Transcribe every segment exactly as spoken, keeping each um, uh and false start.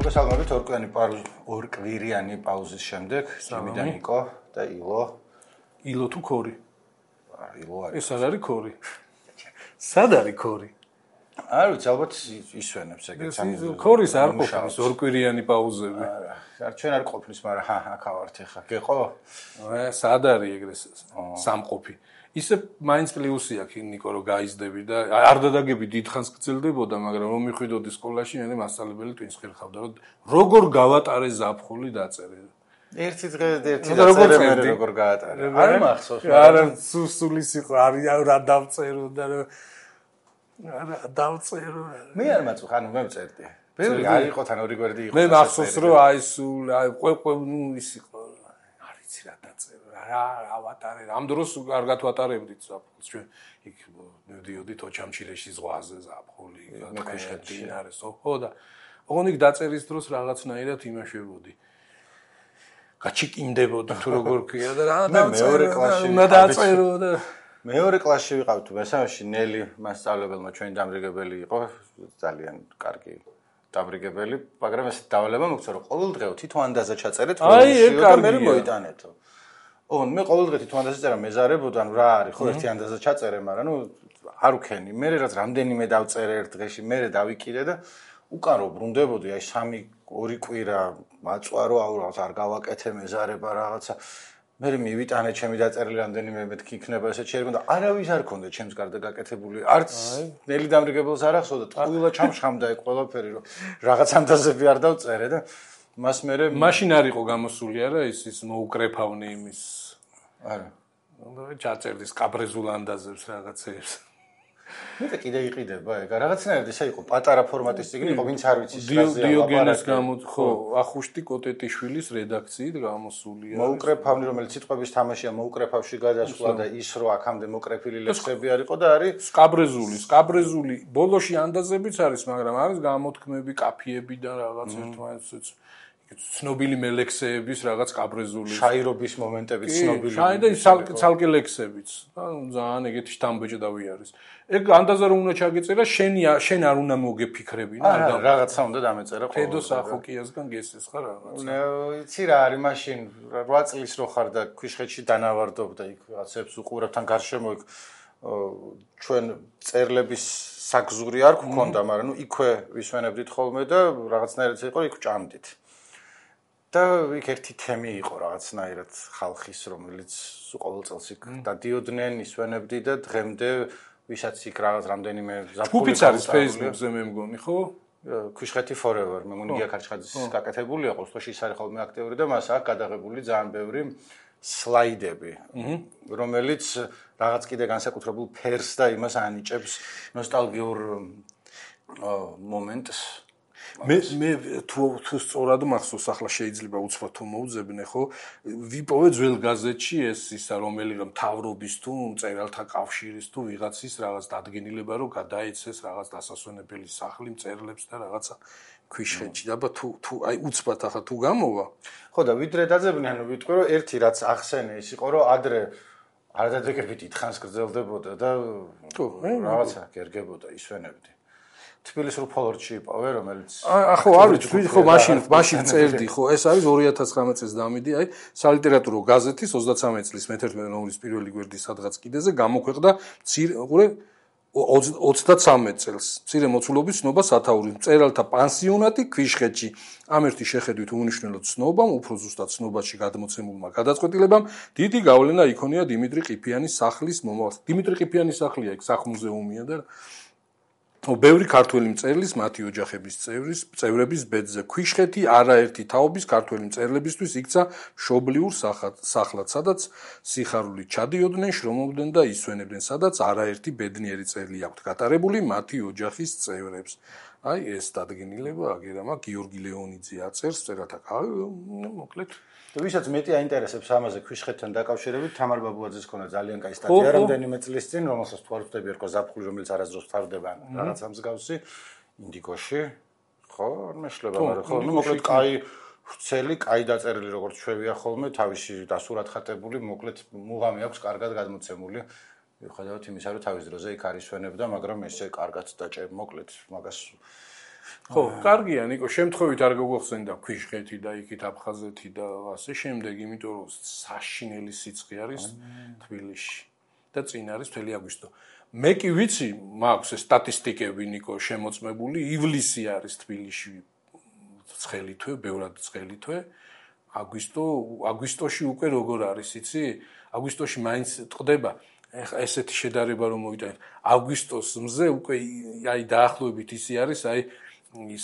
მოგესალმებით ორკვიანი ორკვირიანი პაუზის შემდეგ ჯიმი და ნიკო და ილო. ილო თუ ქორი? ილო არის. ეს არ არის ქორი. სად არის ქორი? არ ვიცი, ალბათ ისვენებს ეგეც. ქორის არ ყოფნის ორკვირიანი პაუზები. არ ჩვენ არ ყოფნის, მაგრამ ჰა, აქ ავართ ახლა. გეყო? აა, სად არის ეგრეს სამყოფი? ისე მაინც პლუსი აქვს ნიკო რომ გაიზდები და არ დადაგები დიდხანს გრძელდებოდა, მაგრამ რომ მიხვიდოდი სკოლაში, მე მასწავლებელი twins ხერხავდა, რომ როგორ გავატარე ზაფხული დაწერე. ერთი დღე ერთი დაწერე, მე როგორ გაატარე. არ მახსოვს. არა, სუსულის იყო, არ რა დავწერო და არა დავწერო. მე არ მაწუხ, ანუ მე ვწერდი. ბევრი არ იყო თან ორი გვერდი იყო. მე მახსოვს რომ აი სულ აი ყვე ნუ ის იყო. არ იცი რა დაწერო. რა ავატარე. ამ დროს კარგად ვატარებდით ზაფხულს ჩვენ. იქ მივდიოდით ოჩამჩილეში ზღვაზე ზაფხული, ქვიშხეთში არისო. ხო და ოღონდ იქ დაწერის დროს რაღაცნაირად იმაშებოდი. გაჩიკინდებოდი თუ როგორ ქვია და რა მეორე კლასში დაწერო და მეორე კლასში ვიყავთ მესამეში ნელი მასწავლებელმა ჩვენი დამრიგებელი იყო ძალიან კარგი დამრიგებელი მაგრამ ეს დავალება მოგცა რომ ყოველდღიო თვითონ ანდაზა ჩაწერეთ ყოველდღიო და მე მოიტანეთო. ოღონდ მე ყოველდღე თვითონ ანდაზა წერა მეზარებოდა ნუ რა არის ხო ერთი ანდაზა ჩაწერე მაგრამ ნუ არ უქენი მე რაც რამდენიმე დავწერე ერთ დღეში მე დავიკიდე და უკან რო ბრუნდებოდი აი სამი ორი კვირა მაწვარო აურავთ არ გავაკეთე მეზარება რაღაცა მე მივიტანე ჩემი დაწერილი რამდენიმე მეთქი იქნება ესე შეიძლება და არავის არ ქონდა ჩემს გარდა გაკეთებული არც ნელი დამრიგებელს არ ახსოვდა ტყუილა ჩამშხამდა ეგ ყველაფერი რომ რაღაც ანდაზები არ დავწერე და მას მე მაშინ არ იყო გამოსული არა ის ის მოუკრეფავნე იმის არა ნუ ჩაწერდი სკაბრეზულ ანდაზებს რაღაცებს მე და კიდე იყიდება ეგ რაღაცნაირად ესე იყო პატარა ფორმატის წიგნი იყო ვინც არ ვიცი სრაზია დიოგენეს გამო ხო ახუშტი კოტეტიშვილის რედაქციით გამოსულია მოუკრეფავნი რომელიც სიტყვების თამაშია მოუკრეფავში გადასვლა და ის რო აქამდე მოკრეფილი ლექსები არისო და არის სკაბრეზული სკაბრეზული ბოლოში ანდაზებიც არის მაგრამ არის გამოთქმები კაფიები და რაღაც ერთმანეთს ცნობილი მელექსეების რაღაც კაბრეზული შაირობის მომენტები ცნობილი შაი და ცალკე ლექსებიც ანუ ძალიან ეგეთი შთამბეჭდავი არის ეგ ანდაზა რომ უნდა ჩაგეწერა შენი შენ არ უნდა მოგეფიქრებინა არა რაღაცა უნდა დამეწერა ყოველდღე ფედოს ახოკიასგან გესეს ხარ რაღაც ნე იცი რა არის მაშინ რვა წლის რო ხარ და ქვიშხეთში დანავარდობ და იქ რაღაცებს უყურებ თან გარშემო იქ ჩვენ წერლების საგზური არ გქონდა მაგრამ ნუ იქვე ვისვენებდით ხოლმე და რაღაცნაირად იყო იქ ჭამდით და იქ ერთი თემი იყო რაღაცნაირად ხალხის რომელიც ყოველ წელს იქ დადიოდნენ ისვენებდი და დღემდე ვისაც იქ რაღაც რამდენიმე ზაფხული არის Facebook-ზე მე მგონი ხო ქვიშხეთი forever მე მგონი გია ქარჩხაძის გაკეთებულია ყოველთვის ის არის ხოლმე აქტიური და მას აქვს გადაღებული ძალიან ბევრი სლაიდები რომელიც რაღაც კიდე განსაკუთრებულ ფერს და იმას ანიჭებს ნოსტალგიურ მომენტს მე მე თუ თუ სწორად მახსოვს ახლა შეიძლება უცბად თუ მოუძებნე ხო ვიპოვე ძველ გაზეთში ეს ისა რომელი რომ თავრობის თუ მწერალთა კავშირის თუ ვიღაცის რაღაც დადგენილება რომ გადაეცეს რაღაც დასასვენებელი სახლი მწერლებს და რაღაცა ქვიშხეთში და თუ თუ აი უცბად ახლა თუ გამოვა ხო და ვიდრე დაძებნე ანუ ვიტყვი რომ ერთი რაც ახსენე ის იყო რომ ადრე არ დადგებით ითხანს გრძელდებოდა და რაღაცა გერგებოდა ისვენებდი თბილისურ ფოლორჩი იპოვე რომელიც ახო არ ვიცი ხო მაშინ მაშინ წერდი ხო ეს არის ორი ათას ცხრამეტ წელს დამიდი აი სალიტერატურო გაზეთის ოცდაცამეტ წლის მეთერთმეტე ნომრის პირველი გვერდი სადღაც კიდეზე გამოქვეყნდა ყურე ოცდაცამეტ წელს მცირე მოცულობის ცნობა სათაური მწერალთა პანსიონატი ქვიშხეთში ამ ერთი შეხედვით უნიშნელო ცნობამ უფრო ზუსტად ცნობაში გადმოცემულმა გადაწყვეტილებამ დიდი გავლენა იქონია დიმიტრი ყიფიანის სახლის მომავალს დიმიტრი ყიფიანის სახლია იქ სახლ-მუზეუმია და ო ბევრი ქართველი მწერლის მათი ოჯახების წევრის წევრების ბედზე ქვიშხეთი არაერთი თაობის ქართველი მწერლებისთვის იქცა მშობლიურ სახლად სადაც სიხარული ჩადიოდნენ შრომობდნენ და ისვენებდნენ სადაც არაერთი ბედნიერი წელი აქვთ გატარებული მათი ოჯახის წევრებს აი ეს დადგენილება აგერამა გიორგი ლეონიძე აწერს წერათა მოკლედ ვისაც მეტი აინტერესებს ამაზე ქვიშხეთთან დაკავშირებით თამარ ბაბუაძეს ქონა ძალიან კაი სტატია რამდენიმე წლის წინ რომელსაც თუ არ ვხვდები ერქვა ზაფხული რომელიც არასდროს ფარდება რაღაცა მსგავსი ინდიგოში ხო არ მეშლება მაგრამ ხო ნუ მოკლედ კაი ვრცელი კაი დაწერილი როგორც ჩვევია ხოლმე თავისი დასურად ხატებული მოკლედ მუღამი აქვს კარგად გადმოცემული ვიხედავთ იმისა რომ თავის დროზე იქ არის ვენებდა მაგრამ ესე კარგად დაჭერ მოკლედ მაგას ხო, კარგია, ნიკო, შემთხვევით არ გოგხსენდა ქვიშხეთი და იქით აფხაზეთი და ასე შემდეგ, იმიტომ რომ საშინელი სიცხე არის თბილისში და წინ არის მთელი აგვისტო. მე კი ვიცი, მაქვს ეს სტატისტიკები ნიკო შემოწმებული, ივლისი არის თბილისში ცხელი თვე, ბევრად ცხელი თვე. აგვისტო, აგვისტოში უკვე როგორ არის, იცი? აგვისტოში მაინც ტყდება. ეხა ესეთი შედარება რომ მოვიტანეთ. აგვისტოს მზე უკვე აი დაახლოებით ისი არის, აი ის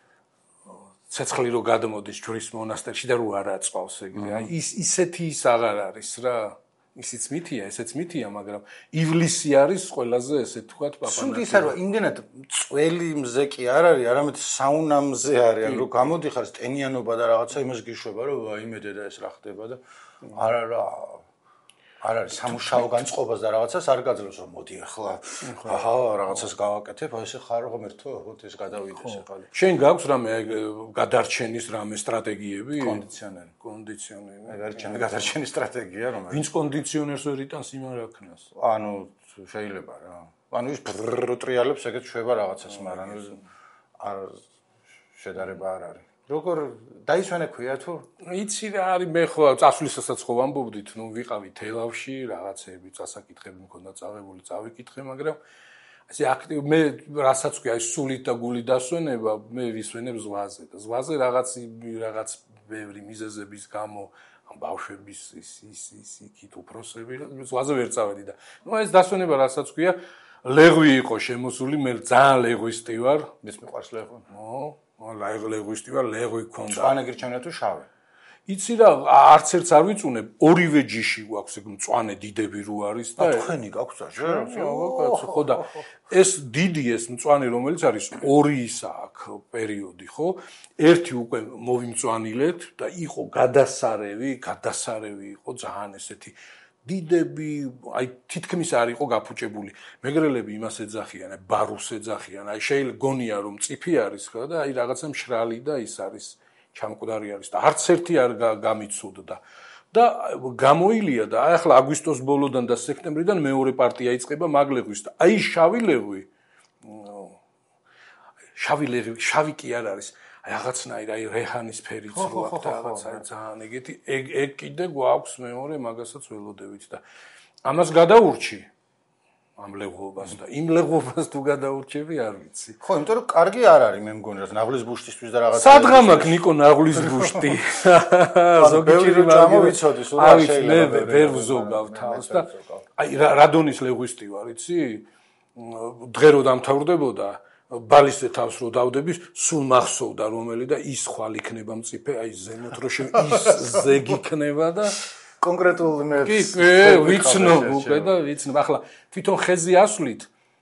ცეცხლი რო გადმოდის ჯვრის მონასტერში და რო არ აწვავს ეგრე. აი ის ისეთი ის აღარ არის რა. ისიც მითია, ესეც მითია, მაგრამ ივლისი არის ყველაზე ესე თქვა პაპანაკი. სულ ისა რომ იმდენად წველი მზე კი არ არის, არამედ საუნა მზე არის, ან რო გამოდიხარ ტენიანობა და რაღაცა იმას გიშვება, რომ აიმედე და ეს რა ხდება და არა რა არ არის სამუშაო განწყობას და რაღაცას არ გაძლევს რომ მოდი ახლა აჰა რაღაცას გავაკეთებ აი ესე ხარ ღმერთო ხოთ ეს გადავიდეს ახლა შენ გაქვს რამე გადარჩენის რამე სტრატეგიები კონდიციონერი კონდიციონერი გადარჩენის გადარჩენის სტრატეგია რომ ვინც კონდიციონერს ვერ იტანს იმან რა ქნას ანუ შეიძლება რა ანუ ის ტრიალებს ეგეთ შვება რაღაცას მაგრამ არ შედარება არ არის როგორ დაისვენე ქვია თუ იცი რა არის მე ხო წასვლისასაც ხო ვამბობდით ნუ ვიყავი თელავში რაღაცეები წასაკითხები მქონდა წაღებული წავიკითხე მაგრამ ასე აქტივ მე რასაც ქვია ის სულით და გულით დასვენება მე ვისვენებ ზღვაზე და ზღვაზე რაღაც რაღაც ბევრი მიზეზების გამო ამ ბავშვების ის ის ის იქით უფროსები ზღვაზე ვერ წავედი და ნუ ეს დასვენება რასაც ქვია ლეღვი იყო შემოსული მე ძალიან ლეღვისტი ვარ ეს მიყვარს ლეღვი ო ლეღვისტი ვარ ლეღვი ქონდა მწვანე გირჩევნია თუ შავი იცი რა არც ერთს არ ვიწუნებ ორივე ჯიში გვაქვს ეგ მწვანე დიდები რო არის და თქვენი გაქვს და ხო და ეს დიდი ეს მწვანე რომელიც არის ორი ისა აქვს პერიოდი ხო ერთი უკვე მოვიმწვანილეთ და იყო გადასარევი გადასარევი იყო ძალიან ესეთი დიდები აი თითქმის არ იყო გაფუჭებული მეგრელები იმას ეძახიან აი ბარუს ეძახიან აი შეიძლება გონია რომ წიფი არის ხო და აი რაღაცა მშრალი და ის არის ჩამკვდარი არის და არც ერთი არ გამიცუდდა და გამოილია და აი ახლა აგვისტოს ბოლოდან და სექტემბრიდან მეორე პარტია იწყება მაგლეღვის და აი შავი ლეღვი შავი ლეღვი შავი კი არ არის აი რაღაცნაირ აი რეჰანის ფერიც რო აქვს და რაღაცა ძალიან ეგეთი ეგ ეგ კიდე გვაქვს მეორე მაგასაც ველოდებით და ამას გადაურჩი ამ ლეღვობას და იმ ლეღვობას თუ გადაურჩები არ ვიცი ხო იმიტომ რომ კარგი არ არის მე მგონი რა ნაღლის ბუშტისთვის და რაღაცა სადღამ აქვს ნიკო ნაღლის ბუშტი ზოგი ჭირი გამოვიცოდი სულ რა შეიძლება მე ვერ ვზოგავ თავს და აი რადონის ლეღვისტი ვარ იცი დღე რო დამთავრდებოდა ბალისტე თავს რო დავდების სულ მახსოვდა რომელი და ის ხვალ იქნება მწიფე აი ზემოთ რო შე ის ზეგი იქნება და კონკრეტულ მე კი ვიცნობ უკვე და ვიცნობ ახლა თვითონ ხეზე ასვლით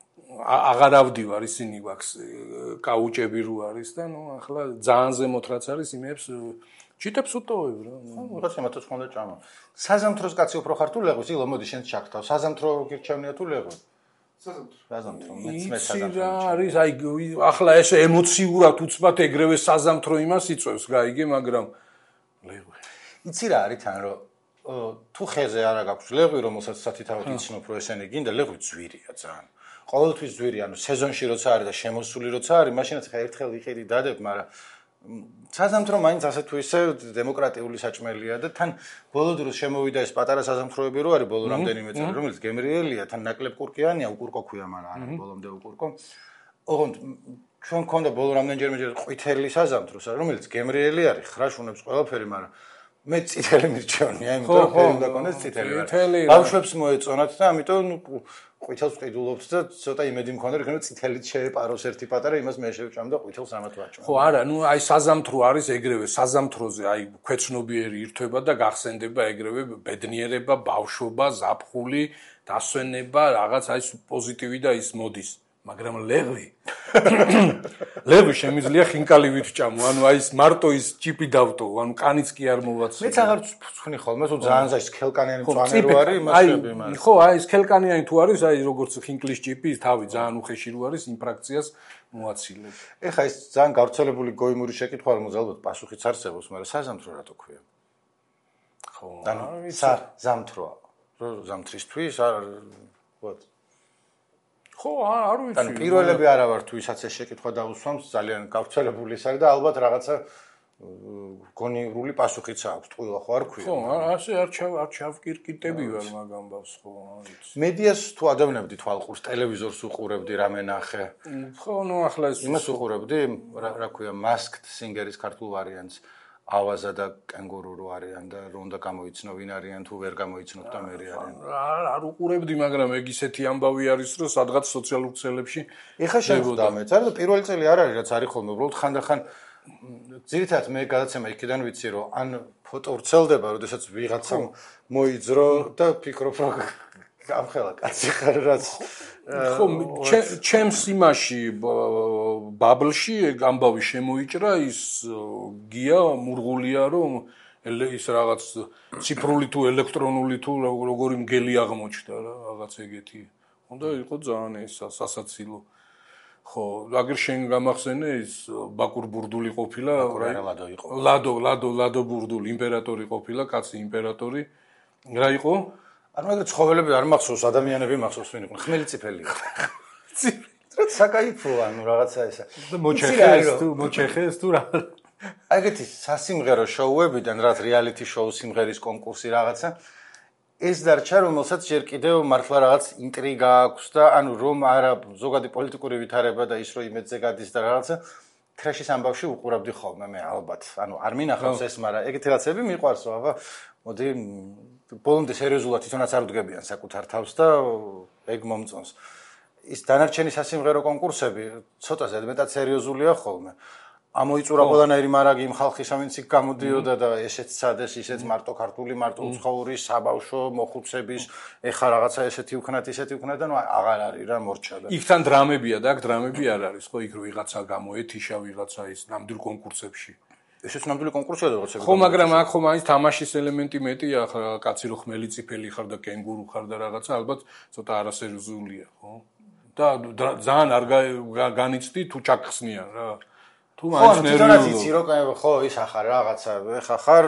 აღარ ავდივარ ისინი გვაქვს კაუჭები რო არის და ნუ ახლა ძალიან ზემოთ რაც არის იმებს ჩიტებს უტოვებ რა რაღაც იმათაც ხონდა ჭამა საზამთროს კაცი უფრო ხარ თუ ლეღვის ილო მოდი შენ ჩაქთავ საზამთრო გირჩევნია თუ ლეღვი საზამთრო მეც მე საზამთრო არის აი ახლა ესე ემოციურად უცბად ეგრევე საზამთრო იმას იწევს გაიგე მაგრამ ლეღვი იცი რა არის თან რომ თუ ხეზე არა გაქვს ლეღვი რომელსაც სათითაოდ იცნობ რომ ესენი გინდა ლეღვი ძვირია ძალიან ყოველთვის ძვირი ანუ სეზონში როცა არის და შემოსული როცა არის მაშინაც ხა ერთხელ ვიყიდი დადებ მაგრამ საზამთრო მაინც ასე თუ ისე დემოკრატიული საჭმელია და თან ბოლო დროს შემოვიდა ეს პატარა საზამთროები რო არის ბოლო რამდენიმე წელი რომელიც გემრიელია თან ნაკლებ კურკიანია უკურკო ქვია მაგრამ არა ბოლომდე უკურკო ოღონდ ჩვენ გქონდა ბოლო რამდენჯერმე ყვითელი საზამთროს რომელიც გემრიელი არის ხრაშუნებს ყველაფერი მაგრამ მე წითელი მირჩევნია იმიტომ რომ ფერი უნდა კონდეს წითელი ბავშვებს მოეწონათ და ამიტომ ნუ ყვითელს ყიდულობთ და ცოტა იმედი მქონდა რომ წითელით შეეპაროს ერთი პატარა იმას მე შევჭამ და ყვითელს ამათ ვაჭამ ხო არა ნუ აი საზამთრო არის ეგრევე საზამთროზე აი ქვეცნობიერი ირთვება და გახსენდება ეგრევე ბედნიერება ბავშვობა ზაფხული დასვენება რაღაც აი პოზიტივი და ის მოდის მაგრამ ლეღვი ლეღვი შემიძლია ხინკალივით ჭამო ანუ აი ეს მარტო ის ჭიპი დავტო ანუ კანიც კი არ მოვაცნო მეც აღარ ვცხვი ხოლმე თუ ძალიან ზაის ქელკანიანი მწვანე რო არის იმას შვები მაგრამ ხო აი ეს ქელკანიანი თუ არის აი როგორც ხინკლის ჭიპი თავი ძალიან უხეში რო არის იმ ფრაქციას მოაცილებ ეხა ეს ძალიან გავრცელებული გოიმური შეკითხვა რომ ალბათ პასუხიც არსებობს მაგრამ საზამთრო რატო ქვია ხო ანუ საზამთროა რო ზამთრისთვის არ ვთქვათ ხო, არ ვიცი. ანუ პირველები არა ვარ თუ ისაც ეს შეკითხვა დაუსვამს, ძალიან გავრცელებული ის არის და ალბათ რაღაცა გონივრული პასუხიც აქვს, ტყუილა ხო არ ქვია. ხო, ასე არ ჩავ არ ჩავკირკიტები ვარ მაგ ამბავს, ხო, არ ვიცი. მედიას თუ ადევნებდი თვალყურს, ტელევიზორს უყურებდი, რამე ნახე. ხო, ნუ ახლა ეს იმას უყურებდი, რა ქვია, Masked Singer-ის ქართულ ვარიანტს. ავაზა და კენგურუ რო არიან და რომ უნდა გამოიცნო ვინ არიან თუ ვერ გამოიცნობ და მე არიან. არ არ უყურებდი, მაგრამ ეგ ისეთი ამბავი არის, რომ სადღაც სოციალურ ქსელებში ეხა შეხვდა მეც, არა და პირველი წელი არ არის, რაც არის ხოლმე, უბრალოდ ხანდახან ძირითადად მე გადაცემა იქიდან ვიცი, რომ ან ფოტო ვრცელდება, როდესაც ვიღაცამ მოიძრო და ფიქრობ, რომ გამხელა კაცი ხარ რაც ხო ჩემს იმაში ბაბლში ამბავი შემოიჭრა ის გია მურღულია რომ ის რაღაც ციფრული თუ ელექტრონული თუ როგორი მგელი აღმოჩნდა რა რაღაც ეგეთი უნდა იყო ძალიან ეს სასაცილო ხო აგერ შენ გამახსენე ის ბაკურ ბურდული ყოფილა ლადო იყო ლადო ლადო ლადო ბურდული იმპერატორი ყოფილა კაცი იმპერატორი რა იყო არ მაგრამ ცხოველები არ მახსოვს, ადამიანები მახსოვს ვინ იყვნენ, ხმელი წიფელი იყო. რა საკაიფოა, ანუ რაღაცა ესა. და მოჩეხეს თუ მოჩეხეს თუ რა. აგეთი სასიმღერო შოუებიდან, რაც რეალიტი შოუ სიმღერის კონკურსი რაღაცა, ეს დარჩა, რომელსაც ჯერ კიდევ მართლა რაღაც ინტრიგა აქვს და ანუ რომ არა ზოგადი პოლიტიკური ვითარება და ის რომ იმედზე გადის და რაღაცა ტრეშის ამბავში უყურებდი ხოლმე მე ალბათ. ანუ არ მინახავს ეს, მაგრამ ეგეთი რაღაცები მიყვარს, აბა მოდი ბოლომდე სერიოზულად თვითონაც არ უდგებიან საკუთარ თავს და ეგ მომწონს. ის დანარჩენი სასიმღერო კონკურსები ცოტა ზედმეტად სერიოზულია ხოლმე. ამოიწურა ყველანაირი მარაგი იმ ხალხისა, ვინც იქ გამოდიოდა და ესეც სადეს, ისეც მარტო ქართული, მარტო უცხოური, საბავშვო, მოხუცების, ეხა რაღაცა ესეთი უქნათ, ისეთი უქნათ და ნუ აღარ არის რა მორჩა და. იქთან დრამებია და აქ დრამები არ არის, ხო, იქ რო ვიღაცა გამოეთიშა ვიღაცა ის ნამდვილ კონკურსებში. ესეც ნამდვილი კონკურსია და რაღაცა. ხო, მაგრამ აქ ხომ არის თამაშის ელემენტი მეტია, ახლა კაცი რო ხმელი წიფელი ხარ და კენგურუ ხარ და რაღაცა, ალბათ ცოტა არასერიოზულია, ხო? და ძალიან არ განიცდი თუ ჩაგხსნიან რა. თუ მაინც ნერვიულობ. ხო, თვითონაც იცი რომ ხო, ის ახარ რაღაცა, ეხა ხარ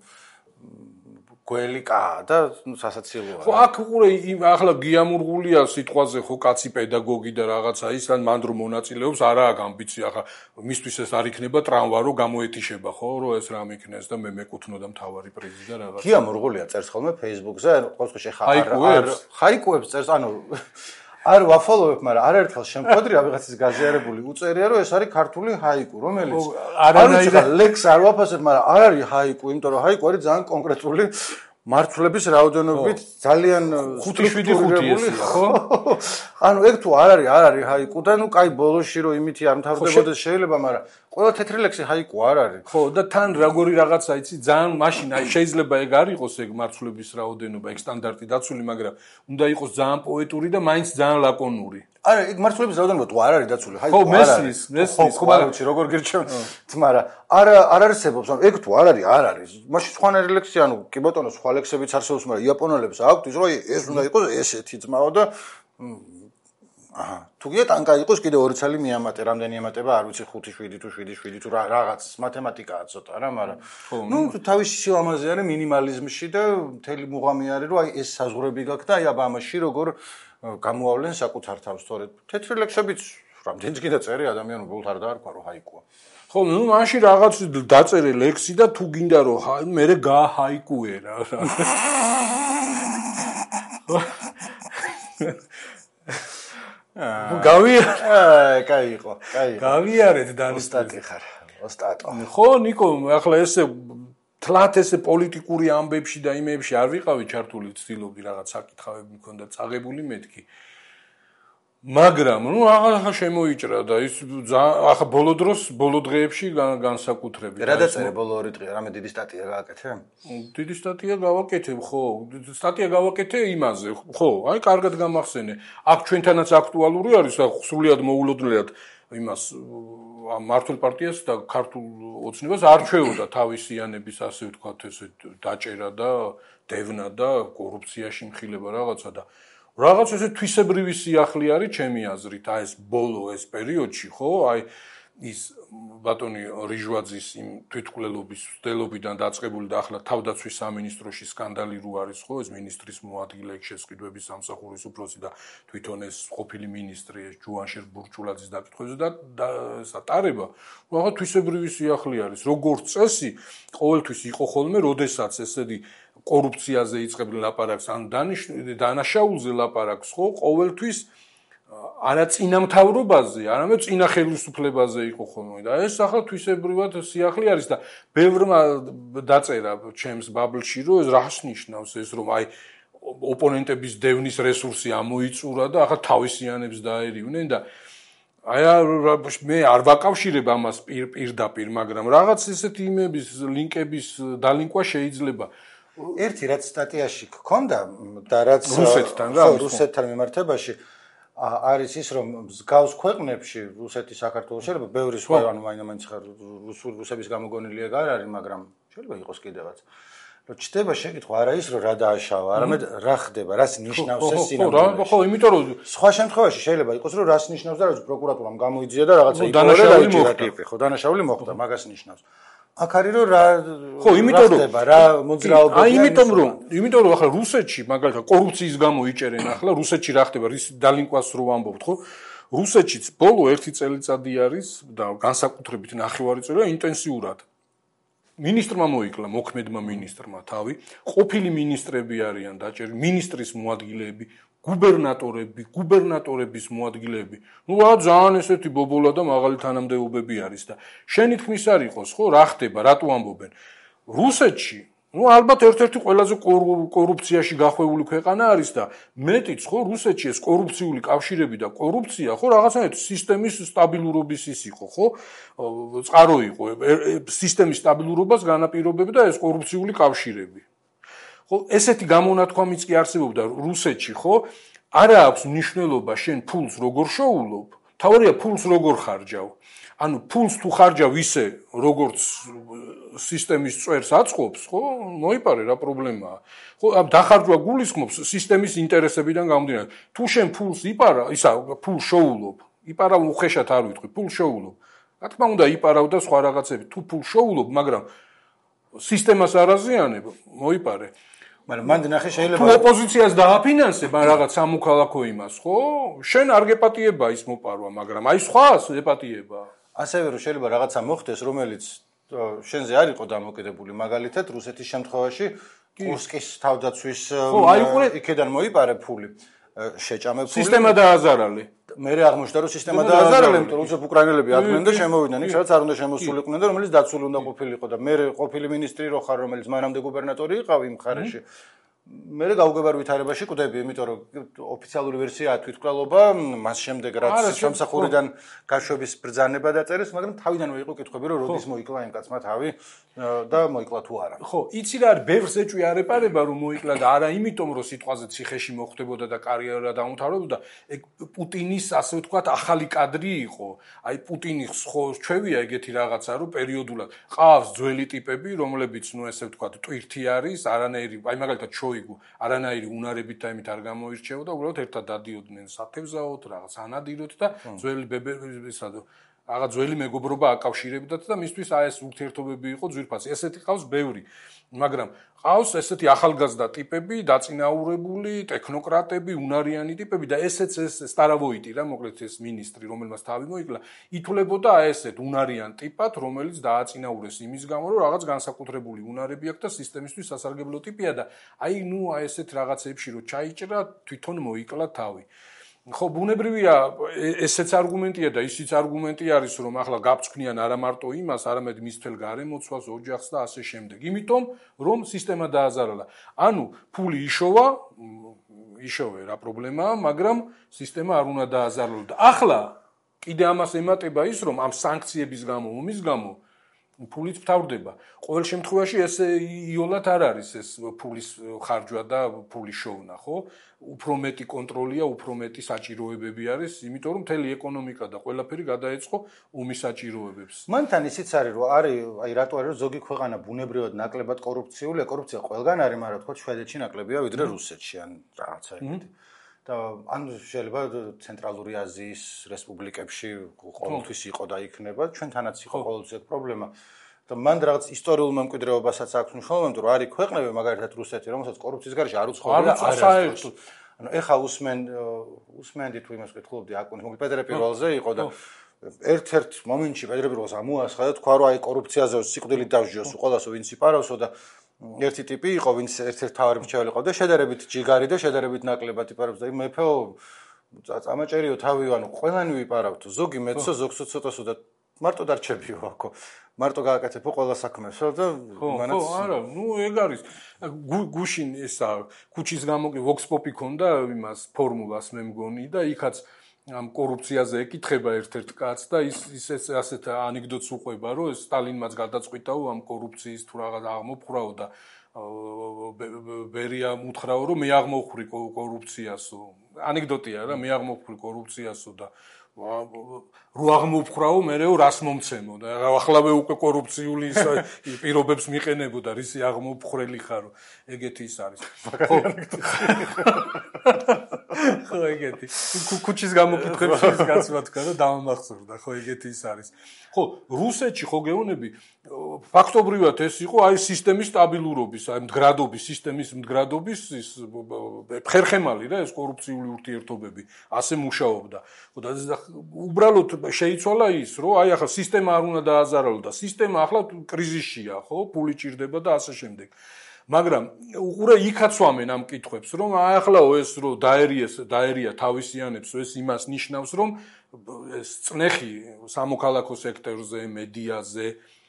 გველი კა და სასაცილოა. ხო, აქ უყურე ახლა გიამურღულია სიტყვაზე ხო კაცი პედაგოგი და რაღაცა ის ან მან რომ მონაწილეობს, არაა ამბიცია, ახლა მისთვის ეს არ იქნება ტრამვა რომ გამოეთიშება, ხო, რომ ეს რამ იქნეს და მე მეკუთვნოდა მთავარი პრიზი და რაღაცა. გიამურღულია წერს ხოლმე Facebook-ზე, ყოველთვის ეხა არ ხაიკუებს წერს, ანუ არ ვაფოლოვებ, მაგრამ არაერთხელ შემხვედრია ვიღაცის გაზიარებული უწერია, რომ ეს არის ქართული ჰაიკუ, რომელიც არანაირად ლექს არ ვაფასებ, მაგრამ არ არის ჰაიკუ, იმიტომ რომ ჰაიკუ არის ძალიან კონკრეტული მართლების რაოდენობით ძალიან ხუთი შვიდი ხუთი ესია, ხო? ანუ ეგ თუ არ არის, არ არის ჰაიკუ და ნუ კაი ბოლოში რომ იმითი არ მთავრდებოდეს შეიძლება, მაგრამ ყველა თეთრი ლექსი ჰაიკუ არ არის. ხო, და თან როგორი რაღაცა იცი, ძალიან მაშინ აი შეიძლება ეგ არ იყოს ეგ მართლების რაოდენობა, ეგ სტანდარტი დაცული, მაგრამ უნდა იყოს ძალიან პოეტური და მაინც ძალიან ლაკონური. არა, ეგ მართლების რაოდენობა თუ არ არის დაცული, ჰაიკუ არ არის. ხო, მესმის, მესმის, ხო, მაგრამ ვიცი როგორ გირჩევ, თმარა, არა არ არსებობს, ანუ ეგ თუ არ არის, არ არის. მაშინ სხვანაირი ლექსი, ანუ კი ბატონო, სხვა ლექსებიც არსებობს, მაგრამ იაპონელებს აქვთ ის, რომ ეს უნდა იყოს ესეთი ძმაო და აჰა, თუ გია ტანკა იყოს კიდე ორი ცალი მიამატე, რამდენი ემატება, არ ვიცი, ხუთი, შვიდი თუ შვიდი, შვიდი თუ რაღაც მათემატიკაა ცოტა რა, მაგრამ ნუ თავისი სილამაზე არის მინიმალიზმში და მთელი მუღამი არის, რომ აი ეს საზღვრები გაქვს და აი აბა ამაში როგორ გამოავლენ საკუთარ თავს, თორე თეთრი ლექსებიც რამდენიც კიდე წერე ადამიანო ბოლოს არ დაარქვა რომ ჰაიკუა. ხო, ნუ მაშინ რაღაც დაწერე ლექსი და თუ გინდა რომ მე გაჰაიკუე რა. გავიარე. აა, კაი იყო, კაი იყო. გავიარეთ და ოსტატი ხარ, ოსტატო. ხო, ნიკო, ახლა ესე თლათ ესე პოლიტიკური ამბებში და იმებში არ ვიყავი ჩართული, ვცდილობდი რაღაც საკითხავები მქონდა წაღებული მეთქი. მაგრამ, ნუ ახლა შემოიჭრა და ის ახლა ბოლო დროს, ბოლო დღეებში განსაკუთრებით. რა დაწერე ბოლო ორი დღე, რამე დიდი სტატია გააკეთე? დიდი სტატია გავაკეთე, ხო, სტატია გავაკეთე იმაზე, ხო, აი კარგად გამახსენე. აქ ჩვენთანაც აქტუალური არის, სრულიად მოულოდნელად იმას მართულ პარტიას და ქართულ ოცნებას არჩეოდა თავისიანების, ასე ვთქვათ, ესე დაჭერა და დევნა და კორუფციაში მხილება რაღაცა და რაღაც ესე თვისებრივი სიახლე არის ჩემი აზრით, აი ეს ბოლო ეს პერიოდში, ხო? აი ის ბატონი რიჟვაძის იმ თვითმკვლელობის დელობიდან დაწყებული და ახლა თავდაცვის სამინისტროში სკანდალი რო არის ხო ეს მინისტრის მოადგილე შესყიდვების სამსახურის უფროსი და თვითონ ეს ყოფილი მინისტრი ეს ჯუანშერ ბურჭულაძის დაკითხვებზე და სატარება რა თვისებრივი სიახლე არის როგორც წესი ყოველთვის იყო ხოლმე როდესაც ესეთი კორუფციაზე იწყებდნენ ლაპარაკს ან დანაშაულზე ლაპარაკს ხო ყოველთვის არა წინამთავრობაზე, არამედ წინა ხელისუფლებაზე იყო ხოლმე და ეს ახლა თვისებრივად სიახლე არის და ბევრმა დაწერა ჩემს ბაბლში რომ ეს რას ნიშნავს ეს რომ აი ოპონენტების დევნის რესურსი ამოიწურა და ახლა თავისიანებს დაერივნენ და აი მე არ ვაკავშირებ ამას პირდაპირ, მაგრამ რაღაც ესეთი იმების ლინკების დალინკვა შეიძლება ერთი რაც სტატიაში გქონდა და რაც რუსეთთან რა რუსეთთან მიმართებაში არის ის რომ მსგავს ქვეყნებში რუსეთი საქართველოს შეიძლება ბევრი სხვა ანუ მაინც რუსულ რუსების გამოგონილი ეგ არ არის მაგრამ შეიძლება იყოს კიდევაც რომ ჩდება შეკითხვა არა ის რომ რა დააშავა არამედ რა ხდება რას ნიშნავს ეს სინამდვილეში ხო იმიტომ რომ სხვა შემთხვევაში შეიძლება იყოს რომ რას ნიშნავს და რა პროკურატურამ გამოიძია და რაღაცა იპოვება და ხო დანაშაული მოხდა მაგას ნიშნავს აქ არის რომ რა ხო იმიტომ რომ რა მოძრაობები აი იმიტომ რომ იმიტომ რომ ახლა რუსეთში მაგალითად კორუფციის გამო იჭერენ ახლა რუსეთში რა ხდება რის დალინკვას რო ვამბობთ ხო რუსეთშიც ბოლო ერთი წელიწადი არის და განსაკუთრებით ნახევარი წელია ინტენსიურად მინისტრმა მოიკლა მოქმედმა მინისტრმა თავი ყოფილი მინისტრები არიან დაჭერილი მინისტრის მოადგილეები გუბერნატორები გუბერნატორების მოადგილეები ნუ რა ძალიან ესეთი ბობოლა და მაღალი თანამდებობები არის და შენი თქმის არ იყოს ხო რა ხდება რატო ამბობენ რუსეთში ნუ ალბათ ერთ-ერთი ყველაზე კორუფციაში გახვეული ქვეყანა არის და მეტიც ხო რუსეთში ეს კორუფციული კავშირები და კორუფცია ხო რაღაცნაირად სისტემის სტაბილურობის ის იყო ხო წყარო იყო სისტემის სტაბილურობას განაპირობებდა ეს კორუფციული კავშირები ხო ესეთი გამონათქვამიც კი არსებობდა რუსეთში ხო არა აქვს მნიშვნელობა შენ ფულს როგორ შოულობ თავარია ფულს როგორ ხარჯავ ანუ ფულს თუ ხარჯავ ისე როგორც სისტემის წვერს აწყობს ხო მოიპარე რა პრობლემაა ხო ამ დახარჯვა გულისხმობს სისტემის ინტერესებიდან გამომდინარე თუ შენ ფულს იპარა ისა ფულს შოულობ იპარა უხეშად არ ვიტყვი ფულს შოულობ რა თქმა უნდა იპარავ და სხვა რაღაცები თუ ფულს შოულობ მაგრამ სისტემას არ აზიანებ მოიპარე მაგრამ მანდ ნახე შეიძლება თუ ოპოზიციას დააფინანსებ ან რაღაც სამოქალაქო იმას ხო შენ არ გეპატიება ის მოპარვა მაგრამ აი სხვას ეპატიება ასევე რომ შეიძლება რაღაცა მოხდეს რომელიც შენზე არ იყო დამოკიდებული მაგალითად რუსეთის შემთხვევაში კურსკის თავდაცვის იქიდან მოიპარე ფული შეჭამე ფული სისტემა დააზარალე მე აღმოჩნდა რომ სისტემა დააზარალე იმიტომ რომ უცებ უკრაინელები აკვდნენ და შემოვიდნენ იქ სადაც არ უნდა შემოსულიყვნენ და რომელიც დაცული უნდა ყოფილიყო და მე ყოფილი მინისტრი რო ხარ რომელიც მანამდე გუბერნატორი იყავ იმ მხარეში მე გაუგებარ ვითარებაში კვდები იმიტომ რომ ოფიციალური ვერსიაა თვითმკვლელობა მას შემდეგ რაც სამსახურიდან გაშვების ბრძანება დაწერეს მაგრამ თავიდანვე იყო კითხვები რომ როდის მოიკლა იმ კაცმა თავი და მოიკლა თუ არა ხო იცი რა არის ბევრს ეჭვი არ ეპარება რომ მოიკლა და არა იმიტომ რომ სიტყვაზე ციხეში მოხდებოდა და კარიერა დაუმთავრებოდა ეგ პუტინის ასე ვთქვათ ახალი კადრი იყო აი პუტინის ხო ჩვევია ეგეთი რაღაცა რომ პერიოდულად ყავს ძველი ტიპები რომლებიც ნუ ესე ვთქვათ ტვირთი არის არანაირი აი მაგალითად შოიგუ არანაირი უნარებით და იმით არ გამოირჩეოდა უბრალოდ ერთად დადიოდნენ სათევზაოდ რაღაც ანადიროთ და ძველი ბებესა რაღაც ძველი მეგობრობა აკავშირებდათ და მისთვის აი ეს ურთიერთობები იყო ძვირფასი ესეთი ყავს ბევრი მაგრამ ყავს ესეთი ახალგაზრდა ტიპები დაწინაურებული ტექნოკრატები უნარიანი ტიპები და ესეც ეს სტარავოიტი რა მოკლედ ეს მინისტრი რომელმაც თავი მოიკლა ითვლებოდა აი ესეთ უნარიან ტიპად რომელიც დააწინაურეს იმის გამო რომ რაღაც განსაკუთრებული უნარები აქვს და სისტემისთვის სასარგებლო ტიპია და აი ნუ აი ესეთ რაღაცებში რომ ჩაიჭრა თვითონ მოიკლა თავი ხო ბუნებრივია ესეც არგუმენტია და ისიც არგუმენტი არის რომ ახლა გაფრთხნიან არა მარტო იმას არამედ მის თელ გარემოცვას ოჯახს და ასე შემდეგ იმიტომ რომ სისტემა დააზარალა ანუ ფული იშოვა იშოვე რა პრობლემაა მაგრამ სისტემა არ უნდა დააზარალო და ახლა კიდე ამას ემატება ის რომ ამ სანქციების გამო ომის გამო ფულით ფთავრდება. ყოველ შემთხვევაში ეს იოლად არ არის ეს ფულის ხარჯვა და ფულის შოვნა, ხო? უფრო მეტი კონტროლია, უფრო მეტი საჭიროებები არის, იმიტომ რომ მთელი ეკონომიკა და ყველაფერი გადაეწყო ომის საჭიროებებს. მანთან ისიც არის, რომ არის, აი რატო არის, რომ ზოგი ქვეყანა ბუნებრივად ნაკლებად კორუფციულია, კორუფცია ყველგან არის, მაგრამ თქო შვედეთში ნაკლებია ვიდრე რუსეთში ან რაღაცა ეგეთი. და ან შეიძლება ცენტრალური აზიის რესპუბლიკებში ყოველთვის იყო და იქნება, ჩვენთანაც იყო ყოველთვის ეს პრობლემა. და მან რაღაც ისტორიულ მემკვიდრეობასაც აქვს მნიშვნელობა, რომ არის ქვეყნები, მაგალითად რუსეთი, რომელსაც კორუფციის გარეშე არ უცხოებია და არასდროს. ანუ ეხა უსმენ უსმენდი თუ იმას ვკითხულობდი აკუნის, მოკლედ პეტრე პირველზე იყო და ერთ-ერთ მომენტში პეტრე პირველს ამოასხა და თქვა, რომ აი კორუფციაზე სიკვდილით დავსჯიოს ყველასო, ვინც იპარავსო და ერთი ტიპი იყო, ვინც ერთ-ერთ თავარი მრჩეველი იყო და შედარებით ჯიგარი და შედარებით ნაკლებად იპარავს და მეფეო წამაჭერიო თავიო, ანუ ყველანი ვიპარავთო, ზოგი მეცო, ზოგს ცოტასო და მარტო დარჩებიო აქო. მარტო გააკეთებო ყველა საქმესო და მანაც ხო, არა, ნუ ეგ არის. გუშინ ესა ქუჩის გამო კი vox pop-ი ქონდა იმას ფორმულას მე მგონი და იქაც ამ კორუფციაზე ეკითხება ერთ-ერთ კაცს და ის ის ასეთ ანეკდოტს უყვება, რომ ეს სტალინმაც გადაწყვიტაო ამ კორუფციის თუ რაღაც აღმოფხვრაო და ბერია უთხრაო, რომ მე აღმოვხვრი კორუფციასო. ანეკდოტია რა, მე აღმოვხვრი კორუფციასო და რო აღმოფხვრაო, მერეო რას მომცემო და ახლავე უკვე კორუფციული პირობებს მიყენებო და რისი აღმოფხრელი ხარო. ეგეთი ის არის. ხო. ხო, ეგეთი. ქუჩის გამოკითხებში ის კაცმა თქვა და დამამახსოვრდა, ხო, ეგეთი ის არის. ხო, რუსეთში ხო გეუბნები, ფაქტობრივად ეს იყო აი სისტემის სტაბილურობის, აი მდგრადობის, სისტემის მდგრადობის ის ხერხემალი რა, ეს კორუფციული ურთიერთობები ასე მუშაობდა. ხო, და უბრალოდ შეიცვალა ის, რომ აი ახლა სისტემა არ უნდა დააზარალო და სისტემა ახლა კრიზისშია, ხო, ფული ჭირდება და ასე შემდეგ. მაგრამ უყურე იქაც ვამენ ამ კითხვებს, რომ აი ახლა ეს რომ დაერიეს, დაერია თავისიანებს, ეს იმას ნიშნავს, რომ ეს წნეხი სამოქალაქო სექტორზე, მედიაზე,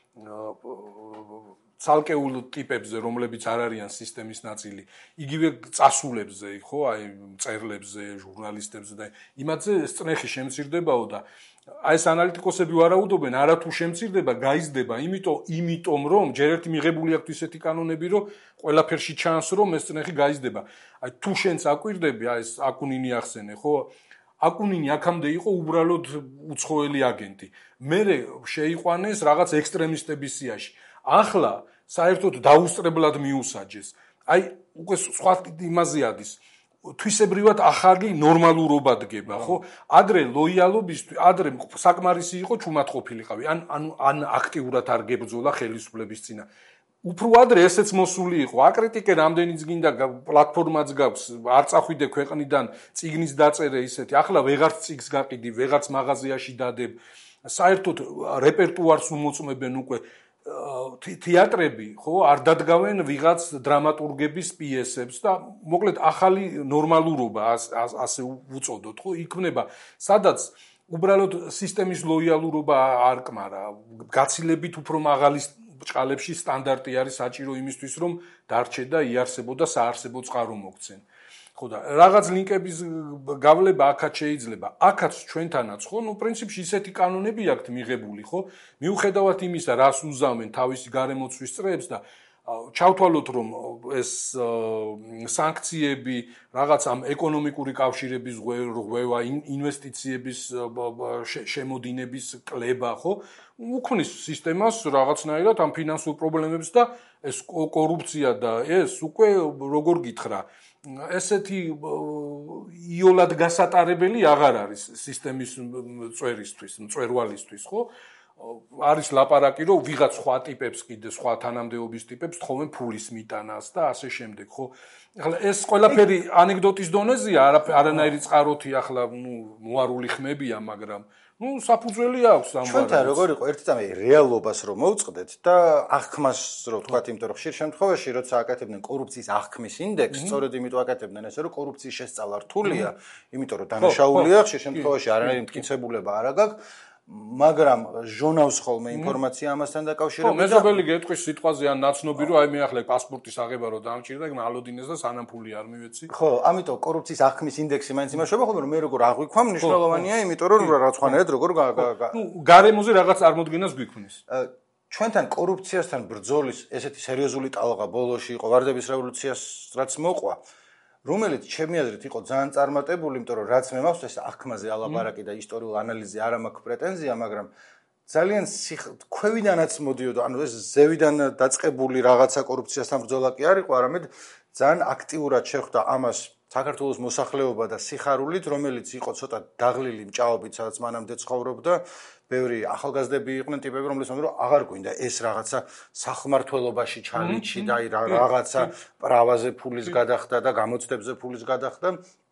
ცალკეულ ტიპებზე, რომლებიც არ არიან სისტემის ნაწილი, იგივე წასულებზე, ხო, აი მწერლებზე, ჟურნალისტებზე და იმათზე წნეხი შემცირდებაო და აი ეს ანალიტიკოსები ვარაუდობენ, არათუ შემცირდება, გაიზრდება, იმიტომ, იმიტომ რომ ჯერ ერთი მიღებული აქვს ისეთი კანონები, რომ ყველაფერში ჩანს, რომ ეს წნეხი გაიზრდება. აი თუ შენც აკვირდები, აი ეს აკუნინი ახსენე, ხო? აკუნინი აქამდე იყო უბრალოდ უცხოელი აგენტი. მერე შეიყვანეს რაღაც ექსტრემისტების სიაში. ახლა საერთოდ დაუსწრებლად მიუსაჯეს. აი უკვე სხვა იმაზე ადის. თვისებრივად ახალი ნორმალურობა დგება, ხო? ადრე ლოიალობისთვის, ადრე საკმარისი იყო ჩუმად ყოფილიყავი, ან ან ან აქტიურად არ გებრძოლა ხელისუფლების წინა. უფრო ადრე ესეც მოსული იყო. აკრიტიკე რამდენიც გინდა პლატფორმაც გაქვს, არ წახვიდე ქვეყნიდან, წიგნის დაწერე ისეთი. ახლა ვეღარც წიგს გაყიდი, ვეღარც მაღაზიაში დადებ. საერთოდ რეპერტუარს უმოწმებენ უკვე თეატრები, ხო, არ დადგავენ ვიღაც დრამატურგების პიესებს და მოკლედ ახალი ნორმალურობა ასე უწოდოთ, ხო, იქმნება, სადაც უბრალოდ სისტემის ლოიალურობა არ კმარა, გაცილებით უფრო მაღალი ბრჭყალებში სტანდარტი არის საჭირო იმისთვის, რომ დარჩე და იარსებო და საარსებო წყარო მოგცენ. ხო და რაღაც ლინკების გავლება აქაც შეიძლება. აქაც ჩვენთანაც ხო, ნუ პრინციპში ისეთი კანონები აქვთ მიღებული, ხო? მიუხედავად იმისა, რას უზავენ თავისი გარემოცვის წრეებს და ჩავთვალოთ, რომ ეს სანქციები, რაღაც ამ ეკონომიკური კავშირების ღვევა, ინვესტიციების შემოდინების კლება, ხო? უქმნის სისტემას რაღაცნაირად ამ ფინანსურ პრობლემებს და ეს კორუფცია და ეს უკვე როგორ გითხრა ესეთი იოლად გასატარებელი აღარ არის სისტემის წვერისთვის, მწვერვალისთვის, ხო? არის ლაპარაკი, რომ ვიღაც სხვა ტიპებს კიდე სხვა თანამდებობის ტიპებს თხოვენ ფულის მიტანას და ასე შემდეგ, ხო? ახლა ეს ყველაფერი ანეკდოტის დონეზეა, არანაირი წყაროთი ახლა, ნუ, მოარული ხმებია, მაგრამ ნუ საფუძველი აქვს ამ ვარიანტს. ჩვენთან როგორ იყო ერთი წამი რეალობას რომ მოვწყდეთ და აღქმას რომ ვთქვათ, იმიტომ რომ ხშირ შემთხვევაში როცა აკეთებდნენ კორუფციის აღქმის ინდექსს, სწორედ იმიტომ აკეთებდნენ ესე, რომ კორუფციის შესწავლა რთულია, იმიტომ რომ დანაშაულია, ხშირ შემთხვევაში არანაირი მტკიცებულება არ აქვს. მაგრამ ჟონავს ხოლმე ინფორმაცია ამასთან დაკავშირებით. ხო, მეზობელი გეტყვის სიტყვაზე ან ნაცნობი რომ აი მე ახლა პასპორტის აღება რომ დამჭირდა, მალოდინეს და სანამ ფული არ მივეცი. ხო, ამიტომ კორუფციის აღქმის ინდექსი მაინც იმაშობა ხოლმე რომ მე როგორ აღვიქვამ, მნიშვნელოვანია, იმიტომ რომ რაღაცნაირად როგორ ნუ გარემოზე რაღაც წარმოდგენას გვიქმნის. ჩვენთან კორუფციასთან ბრძოლის ესეთი სერიოზული ტალღა ბოლოში იყო ვარდების რევოლუციას რაც მოყვა. რომელიც ჩემი აზრით იყო ძალიან წარმატებული, იმიტომ რომ რაც მე მაქვს ეს აღქმაზე ალაპარაკი და ისტორიულ ანალიზზე არ მაქვს პრეტენზია, მაგრამ ძალიან ქვევიდანაც მოდიოდა, ანუ ეს ზევიდან დაწყებული რაღაცა კორუფციასთან ბრძოლა კი არ იყო, არამედ ძალიან აქტიურად შეხვდა ამას საქართველოს მოსახლეობა და სიხარულით, რომელიც იყო ცოტა დაღლილი მჭაობით, სადაც მანამდე ცხოვრობდა, ბევრი ახალგაზრდები იყვნენ ტიპები, რომლის მომდრო აღარ გვინდა ეს რაღაცა სახმართველობაში ჩალიჩი და აი რაღაცა პრავაზე ფულის გადახდა და გამოცდებზე ფულის გადახდა.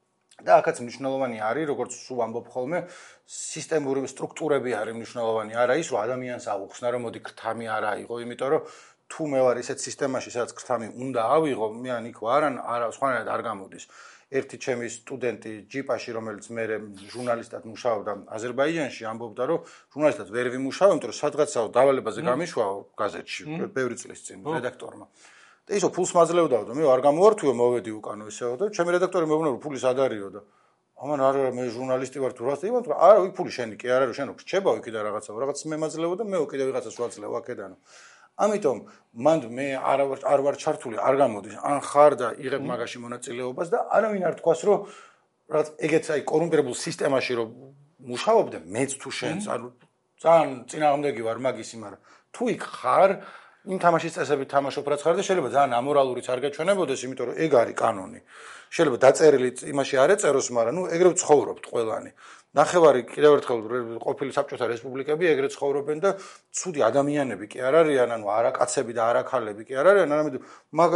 და აქაც მნიშვნელოვანი არის, როგორც სულ ამბობ ხოლმე, სისტემური სტრუქტურები არის მნიშვნელოვანი. არა ის, რომ ადამიანს აუხსნა, რომ მოდი ქრთამი არ აიღო, იმიტომ რომ თუ მე ვარ ისეთ სისტემაში, სადაც ქრთამი უნდა ავიღო, მე ან იქ ვარ, ან არა, სხვანაირად არ გამოდის. ერთი ჩემი სტუდენტი ჯიპაში, რომელიც მე ჟურნალისტად მუშაობდა აზერბაიჯანში, ამბობდა, რომ ჟურნალისტად ვერ ვიმუშაო, იმიტომ რომ სადღაცაო დავალებაზე გამიშვაო გაზეთში, ბევრი წლის წინ რედაქტორმა. და ისო ფულს მაძლევდაო და მე არ გამოვართვიო, მოვედი უკანო ესეო და ჩემი რედაქტორი მეუბნა, რომ ფულის ადარიო და ამან არა არა მე ჟურნალისტი ვარ თუ რას და არა ვი ფული შენი კი არა რომ შენ რჩებაო იქ და რაღაცა რაღაც მე მაძლევო და მე კიდე ვიღაცას ვაძლევ აქედანო. ამიტომ მანდ მე არ ვარ არ ვარ ჩართული, არ გამოდის. ან ხარ და იღებ მაგაში მონაწილეობას და არავინ არ თქვას, რომ რაღაც ეგეც აი კორუმპირებულ სისტემაში რომ მუშაობდე, მეც თუ შენც, ანუ ძალიან წინააღმდეგი ვარ მაგისი, მაგრამ თუ იქ ხარ იმ თამაშის წესებით თამაშობ რაც ხარ და შეიძლება ძალიან ამორალურიც არ გაჩვენებოდეს, იმიტომ რომ ეგ არის კანონი. შეიძლება დაწერილი იმაში არ ეწეროს, მაგრამ ნუ ეგრევე ცხოვრობთ ყველანი. ნახევარი კიდევ ერთხელ ყოფილი საბჭოთა რესპუბლიკები ეგრე ცხოვრობენ და ცუდი ადამიანები კი არ არიან, ანუ არა კაცები და არა ქალები კი არ არიან, არამედ მაგ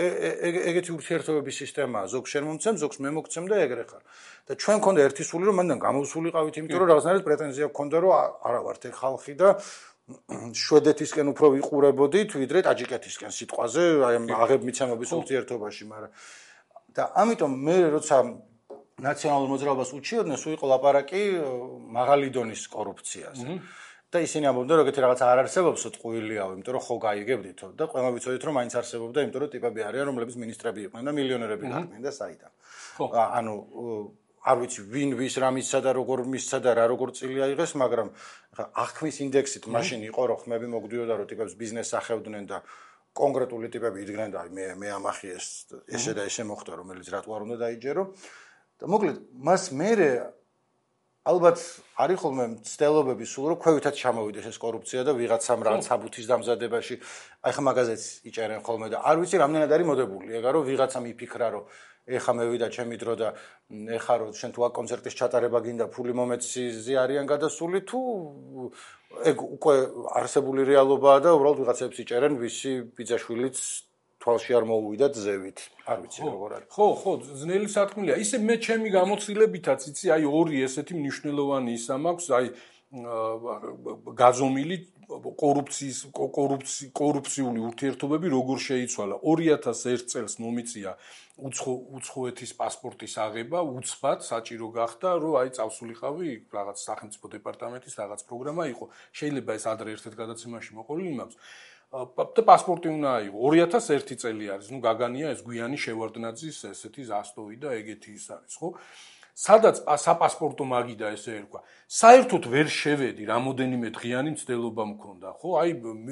ეგეთი ურთიერთობების სისტემაა, ზოგ შენ მომცემ, ზოგს მე მოგცემ და ეგრე ხარ. და ჩვენ მქონდა ერთი სული, რომ მანდან გამოვსულიყავით, იმიტომ რომ რაღაცნაირად პრეტენზია მქონდა, რომ არა ვართ ეგ ხალხი და შვედეთისკენ უფრო ვიყურებოდით, ვიდრე ტაჯიკეთისკენ სიტყვაზე, აი ამ აღებმიცემობის ურთიერთობაში, მაგრამ და ამიტომ მე როცა ნაციონალურ მოძრაობას უჩიოდნენ, სულ იყო ლაპარაკი მაღალი დონის კორუფციაზე. და ისინი ამბობდნენ, რომ ეგეთი რაღაცა არ არსებობს, ტყუილიაო, იმიტომ რომ ხო გაიგებდითო და ყველა ვიცოდით, რომ მაინც არსებობდა, იმიტომ რომ ტიპები არიან, რომლებიც მინისტრები იყვნენ და მილიონერები გახდნენ და საიდან. ანუ არ ვიცი ვინ ვის რა მისცა და როგორ მისცა და რა როგორ წილი აიღეს, მაგრამ ხა აღქმის ინდექსით მაშინ იყო რომ ხმები მოგდიოდა რომ ტიპებს ბიზნესს ახევდნენ და კონკრეტული ტიპები იდგნენ და აი მე მე ამახი ეს ესე და ესე მოხდა რომელიც რატო არ უნდა დაიჯერო და მოკლედ მას მერე ალბათ არის ხოლმე მცდელობები სულ რომ ქვევითაც ჩამოვიდეს ეს კორუფცია და ვიღაცამ რაღაც საბუთის დამზადებაში აი ხა მაგაზეთს იჭერენ ხოლმე და არ ვიცი რამდენად არის მოდებული ეგა რომ ვიღაცამ იფიქრა რომ ეხა მევიდა ჩემი დრო და ეხა რომ შენ თუ აქ კონცერტის ჩატარება გინდა ფული მომეცი არიან გადასული თუ ეგ უკვე არსებული რეალობაა და უბრალოდ ვიღაცებს იჭერენ ვისი ბიძაშვილიც თვალში არ მოუვიდა ძევით არ ვიცი როგორ არის ხო ხო ძნელი სათქმელია ისე მე ჩემი გამოცდილებითაც იცი აი ორი ესეთი მნიშვნელოვანი ისა მაქვს აი გაზომილი კორუფციის კორუფცი კორუფციული ურთიერთობები როგორ შეიცვალა ორი ათას ერთ წელს მომიწია უცხო უცხოეთის პასპორტის აღება უცბად საჭირო გახდა რომ აი წავსულიყავი რაღაც სახელმწიფო დეპარტამენტის რაღაც პროგრამა იყო შეიძლება ეს ადრე ერთ-ერთ გადაცემაში მოყოლილი მაქვს და პასპორტი უნდა აიღო ორი ათას ერთი წელი არის ნუ გაგანია ეს გვიანი შევარდნაძის ესეთი ზასტოვი და ეგეთი ის არის ხო სადაც საპასპორტო მაგიდა ესე ერქვა საერთოდ ვერ შევედი რამოდენიმე დღიანი მცდელობა მქონდა ხო აი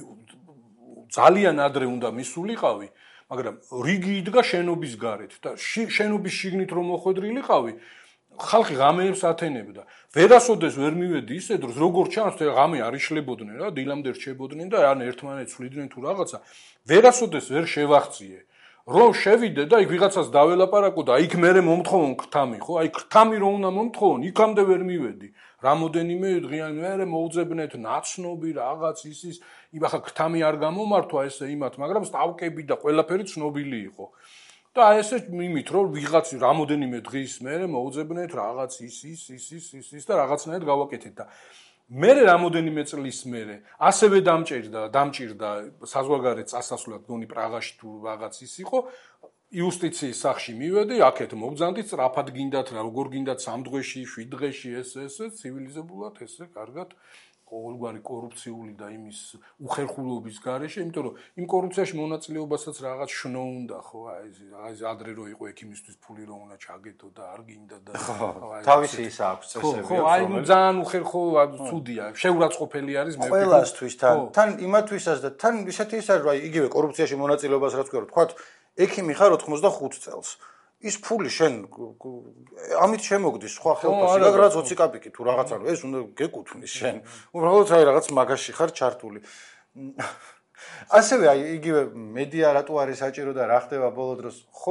ძალიან ადრე უნდა მისულიყავი მაგრამ რიგი იდგა შენობის გარეთ და შენობის შიგნით რომ მოხვედრილიყავი ხალხი ღამეებს ათენებდა ვერასოდეს ვერ მივედი ისე დროს როგორ ჩანს ღამე არ იშლებოდნენ რა დილამდე რჩებოდნენ და ან ერთმანეთს ვლიდნენ თუ რაღაცა ვერასოდეს ვერ შევახციე რომ შევიდე და იქ ვიღაცას დაველაპარაკო და იქ მერე მომთხოვონ ქრთამი ხო აი ქრთამი რომ უნდა მომთხოვონ იქამდე ვერ მივედი რამოდენიმე დღიანი მერე მოუძებნეთ ნაცნობი რაღაც ის ის იბახა ქრთამი არ გამომართვა ესე იმათ მაგრამ სტავკები და ყველაფერი ცნობილი იყო და ესე იმით რომ ვიღაც რამოდენიმე დღის მერე მოუძებნეთ რაღაც ის ის ის ის ის ის და რაღაცნაირად გავაკეთეთ და მერე რამოდენიმე წლის მერე ასევე დამჭირდა დამჭირდა საზღვარგარეთ წასასვლელად გონი პრაღაში თუ რაღაც ის იყო იუსტიციის სახში მივედი აქეთ მოგზავნით სწრაფად გინდათ რა როგორ გინდათ სამ დღეში შვიდ დღეში ეს ესე ცივილიზებულად ესე კარგად ყოველგვარი კორუფციული და იმის უხერხულობის გარეშე იმიტომ რომ იმ კორუფციაში მონაწილეობასაც რაღაც შნო უნდა ხო აი ეს ადრე რო იყო ექიმისთვის ფული რომ უნდა ჩაგეთო და არ გინდა და თავისი ის აქვს წესები ხო აი ძალიან უხერხო ცუდია შეურაცხყოფელი არის მე ყველასთვის თან თან იმათვისაც და თან ისეთი ის არის რომ აი იგივე კორუფციაში მონაწილეობას რაც ვქო თქვა ექიმი ხარ ოცდახუთ წელს ის ფული შენ ამით შემოგდის სხვა ხელფასი და რაღაც ოცი კაპიკი თუ რაღაცა რომ ეს უნდა გეკუთვნის შენ უბრალოდ აი რაღაც მაგაში ხარ ჩართული ასევე აი იგივე მედია რატო არის საჭირო და რა ხდება ბოლო დროს ხო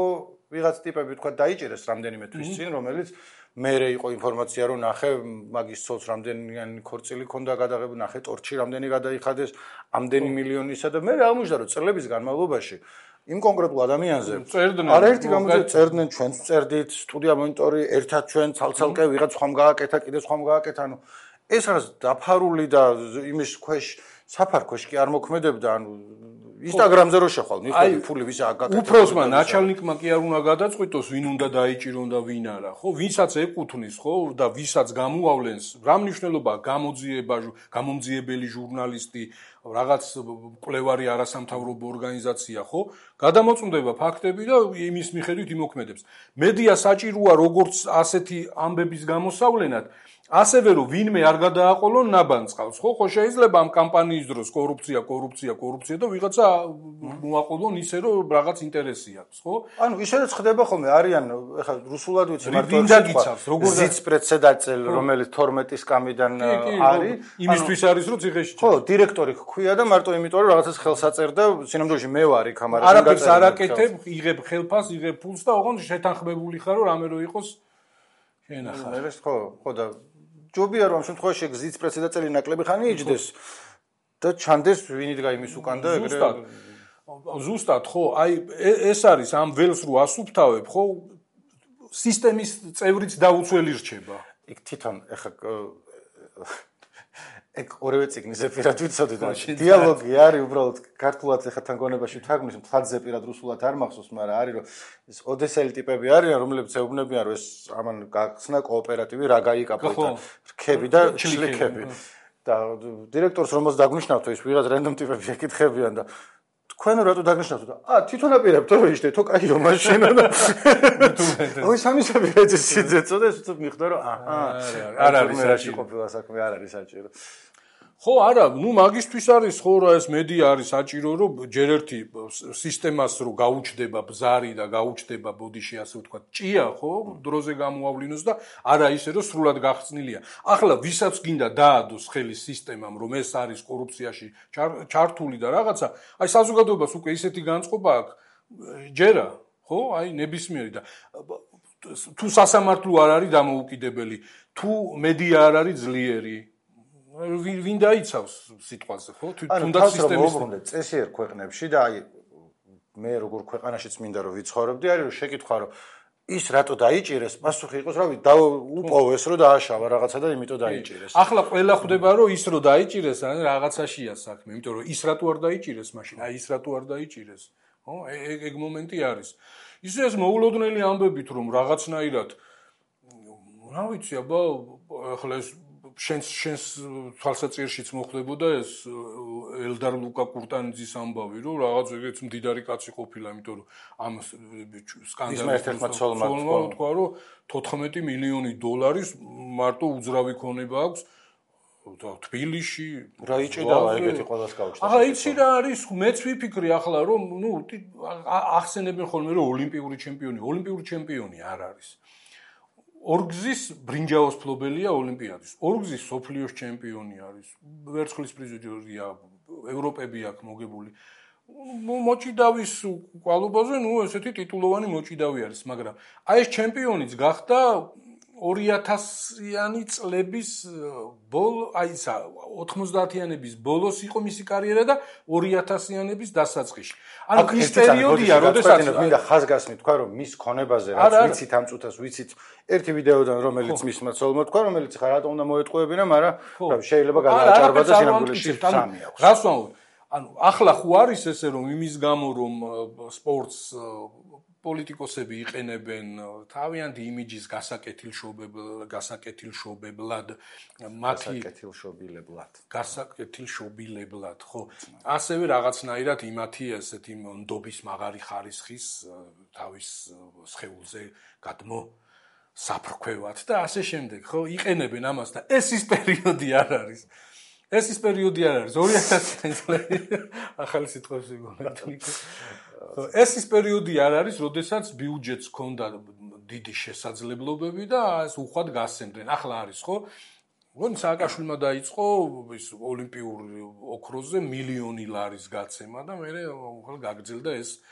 ვიღაც ტიპები თქვა დაიჭერეს რამდენიმე თვის წინ, რომელიც მერე იყო ინფორმაცია რომ ნახე მაგის ცოლს რამდენი ქორწილი ქონდა გადაღებული, ნახე ტორჩი რამდენი გადაიხადეს, ამდენი მილიონისა და მე აღმოჩნდა რომ წლების განმავლობაში იმ კონკრეტულ ადამიანზე არაერთი გამოძიება წერდნენ, ჩვენც წერდით, სტუდია მონიტორი, ერთად ჩვენ ცალ-ცალკე ვიღაც ხომ გააკეთა, კიდე ხომ გააკეთა, ანუ ეს რაც დაფარული და იმის ქვეშ საფარქვეშ კი არ მოქმედებდა, ანუ Instagram-ზე რო შეხვალ, მიხდები ფული ვისა გაკეთდა. უფროსმა ნაჩალნიკმა კი არ უნდა გადაწყვიტოს, ვინ უნდა დაიჭირონ და ვინ არა, ხო? ვინცაც ეკუთვნის, ხო, და ვისაც გამოავლენს, რა მნიშვნელობა გამოძიება, გამომძიებელი ჟურნალისტი, რაღაც მკვლევარი არასამთავრობო ორგანიზაცია, ხო? გადამოწმდება ფაქტები და იმის მიხედვით იმოქმედებს. მედია საჭიროა როგორც ასეთი ამბების გამოსავლენად, ასევე რომ ვინმე არ გადააყოლონ ნაბანწყავს, ხო? ხო შეიძლება ამ კამპანიის დროს კორუფცია, კორუფცია, კორუფცია და ვიღაცა მოაყოლონ ისე რომ რაღაც ინტერესი აქვს, ხო? ანუ ისედაც ხდება ხოლმე, არიან, ეხლა რუსულად ვიცი, მარტო დაგიცავს, როგორ ზიც პრეცედენტელ, რომელიც თორმეტი სკამიდან არის, იმისთვის არის რომ ციხეში ხო, დირექტორი ჰქვია და მარტო იმიტომ რომ რაღაცას ხელს აწერდა, სინამდვილეში მე ვარ იქ ამ არაფერს არ აკეთებ, იღებ ხელფას, იღებ ფულს და ოღონდ შეთანხმებული ხარ რომ რამე რო იყოს შენახა. მე ხო, ხო და ჯობია რომ ამ შემთხვევაში გზის პრეცედენტელი ნაკლები ხანი იჯდეს და ჩანდეს ვინ იდგა იმის უკან და ეგრე ზუსტად ხო აი ეს არის ამ ველს რო ასუფთავებ ხო სისტემის წევრიც დაუცველი რჩება იქ თვითონ ეხა ეგ ორივე ციგნზე პირად ვიცოდი და დიალოგი არის უბრალოდ ქართულად ეხა თან გონებაში თარგმნის მთლადზე პირად რუსულად არ მახსოვს მაგრამ არის რომ ეს ოდესელი ტიპები არიან რომლებიც ეუბნებიან რომ ეს ამან გახსნა კოოპერატივი რა გაიკაპოთა რქები და შლიქები და დირექტორს რომელს დაგნიშნავთ ის ვიღაც რენდომ ტიპები ეკითხებიან და თქვენ რატო დაგნიშნავთ და ა თვითონ აპირებთ რომ ისე თო კაიო მაშინ და ой სამისები ეცეცი წოდა ეს უცებ მიხდა რომ აჰა არ არის მერაში ყოფილა საქმე არ არის საჭირო ხო არა ნუ მაგისთვის არის ხო რა ეს მედია არის საჭირო რომ ჯერ ერთი სისტემას რო გაუჩდება ბზარი და გაუჩდება ბოდიში ასე ვთქვათ ჭია ხო დროზე გამოავლინოს და არა ისე რომ სრულად გახსნილია ახლა ვისაც გინდა დაადოს ხელი სისტემამ რომ ეს არის კორუფციაში ჩართული და რაღაცა აი საზოგადოებას უკვე ისეთი განწყობა აქვს ჯერა ხო აი ნებისმიერი და თუ სასამართლო არ არის დამოუკიდებელი თუ მედია არ არის ძლიერი ვინ დაიცავს სიტყვაზე ხო თუნდაც სისტემის წესიერ ქვეყნებში და აი მე როგორ ქვეყანაშიც მინდა რომ ვიცხოვრობდი არის რომ შეკითხვა რომ ის რატო დაიჭირეს პასუხი იყოს რავი დაუპოვეს რომ დააშავა რაღაცა და იმიტომ დაიჭირეს ახლა ყველა ხვდება რომ ის რომ დაიჭირეს რაღაცაშია საქმე იმიტომ რომ ის რატო არ დაიჭირეს მაშინ აი ის რატო არ დაიჭირეს ხო ეგ ეგ მომენტი არის ისე ეს მოულოდნელი ამბებით რომ რაღაცნაირად რა ვიცი აბა ახლა ეს შენს შენს თვალსაჩინშიც მოხდებოდა ეს ელდარ ლუკა კურტანიძის ამბავი რომ რაღაც ეგეც მდიდარი კაცი ყოფილა იმიტომ რომ ამ სკანდალის თქვა რომ თოთხმეტი მილიონი დოლარის მარტო უძრავი ქონება აქვს და თბილისში რა იჭედავა ეგეთი ყველას გაუჩნდა ახლა იცი რა არის მეც ვიფიქრი ახლა რომ ნუ ახსენებენ ხოლმე რომ ოლიმპიური ჩემპიონი ოლიმპიური ჩემპიონი არ არის ორგზის ბრინჯაოს ფლობელია ოლიმპიადის. ორგზის სოფლიოს ჩემპიონი არის. ვერცხლის პრიზიორია, ევროპები აქვს მოგებული. მოჭიდავის კვალობაზე, ნუ ესეთი ტიტულოვანი მოჭიდავი არის, მაგრამ აი ეს ჩემპიონიც გახდა ორი ათასიანი წლების ბოლო, აი ისა ოთხმოცდაათიანების ბოლოს იყო მისი კარიერა და ორი ათასიანების დასაწყისში. ანუ ის პერიოდია, როდესაც მინდა ხაზგასმით თქვა, რომ მის ქონებაზე რაც ვიცით ამ წუთას, ვიცით ერთი ვიდეოდან, რომელიც მისმა ცოლმა თქვა, რომელიც ხა რატო უნდა მოეტყუებინა, მაგრამ შეიძლება გადააჭარბა და სინამდვილეში სამი აქვს. რას ვამბობ? ანუ ახლა ხო არის ესე რომ იმის გამო რომ სპორტს პოლიტიკოსები იყენებენ თავიანთი იმიჯის გასაკეთილშობებლად, გასაკეთილშობებლად, მათი გასაკეთილშობილებლად, გასაკეთილშობილებლად, ხო. ასევე რაღაცნაირად იმათი ესეთი ნდობის მაღარი ხარისხის თავის სხეულზე გადმო საფრქვევად და ასე შემდეგ, ხო, იყენებენ ამას და ეს ის პერიოდი არ არის. ეს ის პერიოდი არ არის ორი ათასიანი წლები ახალი სიტყვებში გონეთნიკო ეს ის პერიოდი არ არის როდესაც ბიუჯეტს ჰქონდა დიდი შესაძლებლობები და ეს უხვად გასცემდნენ ახლა არის ხო ვон სააკაშვილმა დაიწყო ის ოლიმპიურ ოქროზე მილიონი ლარის გაცემა და მე ხალ გაგრძელდა ეს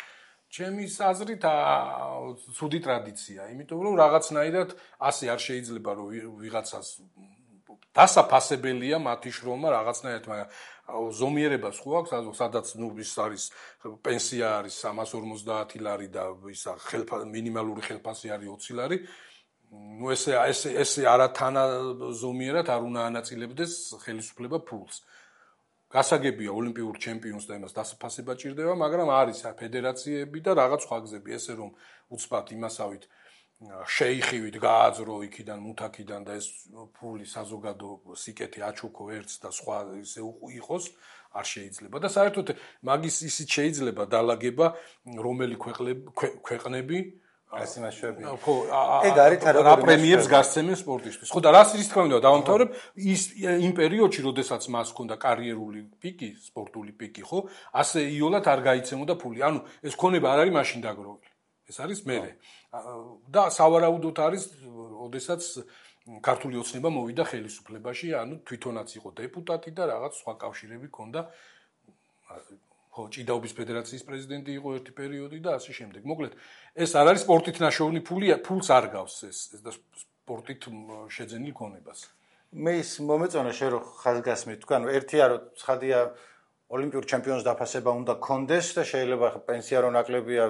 ჩემის აზრით ცუდი ტრადიცია, იმიტომ რომ რაღაცნაირად ასე არ შეიძლება რომ ვიღაცას დასაფასებელია მათი შრომა რაღაცნაირად, მაგრამ ზომიერებას ხო აქვს, სადაც ნუ ის არის პენსია არის სამას ორმოცდაათი ლარი და ისა ხელფა მინიმალური ხელფასი არის ოცი ლარი. ნუ ესე ესე ესე არათანაზომიერად არ უნდა ანაწილებდეს ხელისუფლება ფულს. გასაგებია ოლიმპიურ ჩემპიონს და იმას დასაფასება ჭირდება, მაგრამ არის ფედერაციები და რაღაც სხვა გზები, ესე რომ უცბად იმასავით შეიხივით გააძრო იქიდან მუთაკიდან და ეს ფული საზოგადო სიკეთე აჩუქო ერთს და სხვა ისე იყოს არ შეიძლება და საერთოდ მაგის ისიც შეიძლება დალაგება რომელი ქვეყნები ასე მასშტაბი. ხო, ეგ არის რა პრემიებს გასცემენ სპორტისტვის. ხო და რას ის თქმა უნდა დავამთავრებ ის იმ პერიოდში, როდესაც მას ჰქონდა კარიერული პიკი, სპორტული პიკი, ხო? ასე იოლად არ გაიცემოდა ფული. ანუ ეს ქონება არ არის მაშინ დაგროვილი. ეს არის მერე. და სავარაუდოდ არის, როდესაც ქართული ოცნება მოვიდა ხელისუფლებაში, ანუ თვითონაც იყო დეპუტატი და რაღაც სხვა კავშირები ჰქონდა. ხო, ჭიდაობის ფედერაციის პრეზიდენტი იყო ერთი პერიოდი და ასე შემდეგ. მოკლედ, ეს არ არის სპორტით ნაშოვნი ფული, ფულს არ გავს ეს და სპორტით შეძენილ ქონებას. მე ის მომეწონა შენ რომ ხაზგასმით თქვა, ანუ ერთია რომ ცხადია ოლიმპიურ ჩემპიონს დაფასება უნდა კონდეს და შეიძლება პენსია რო ნაკლებია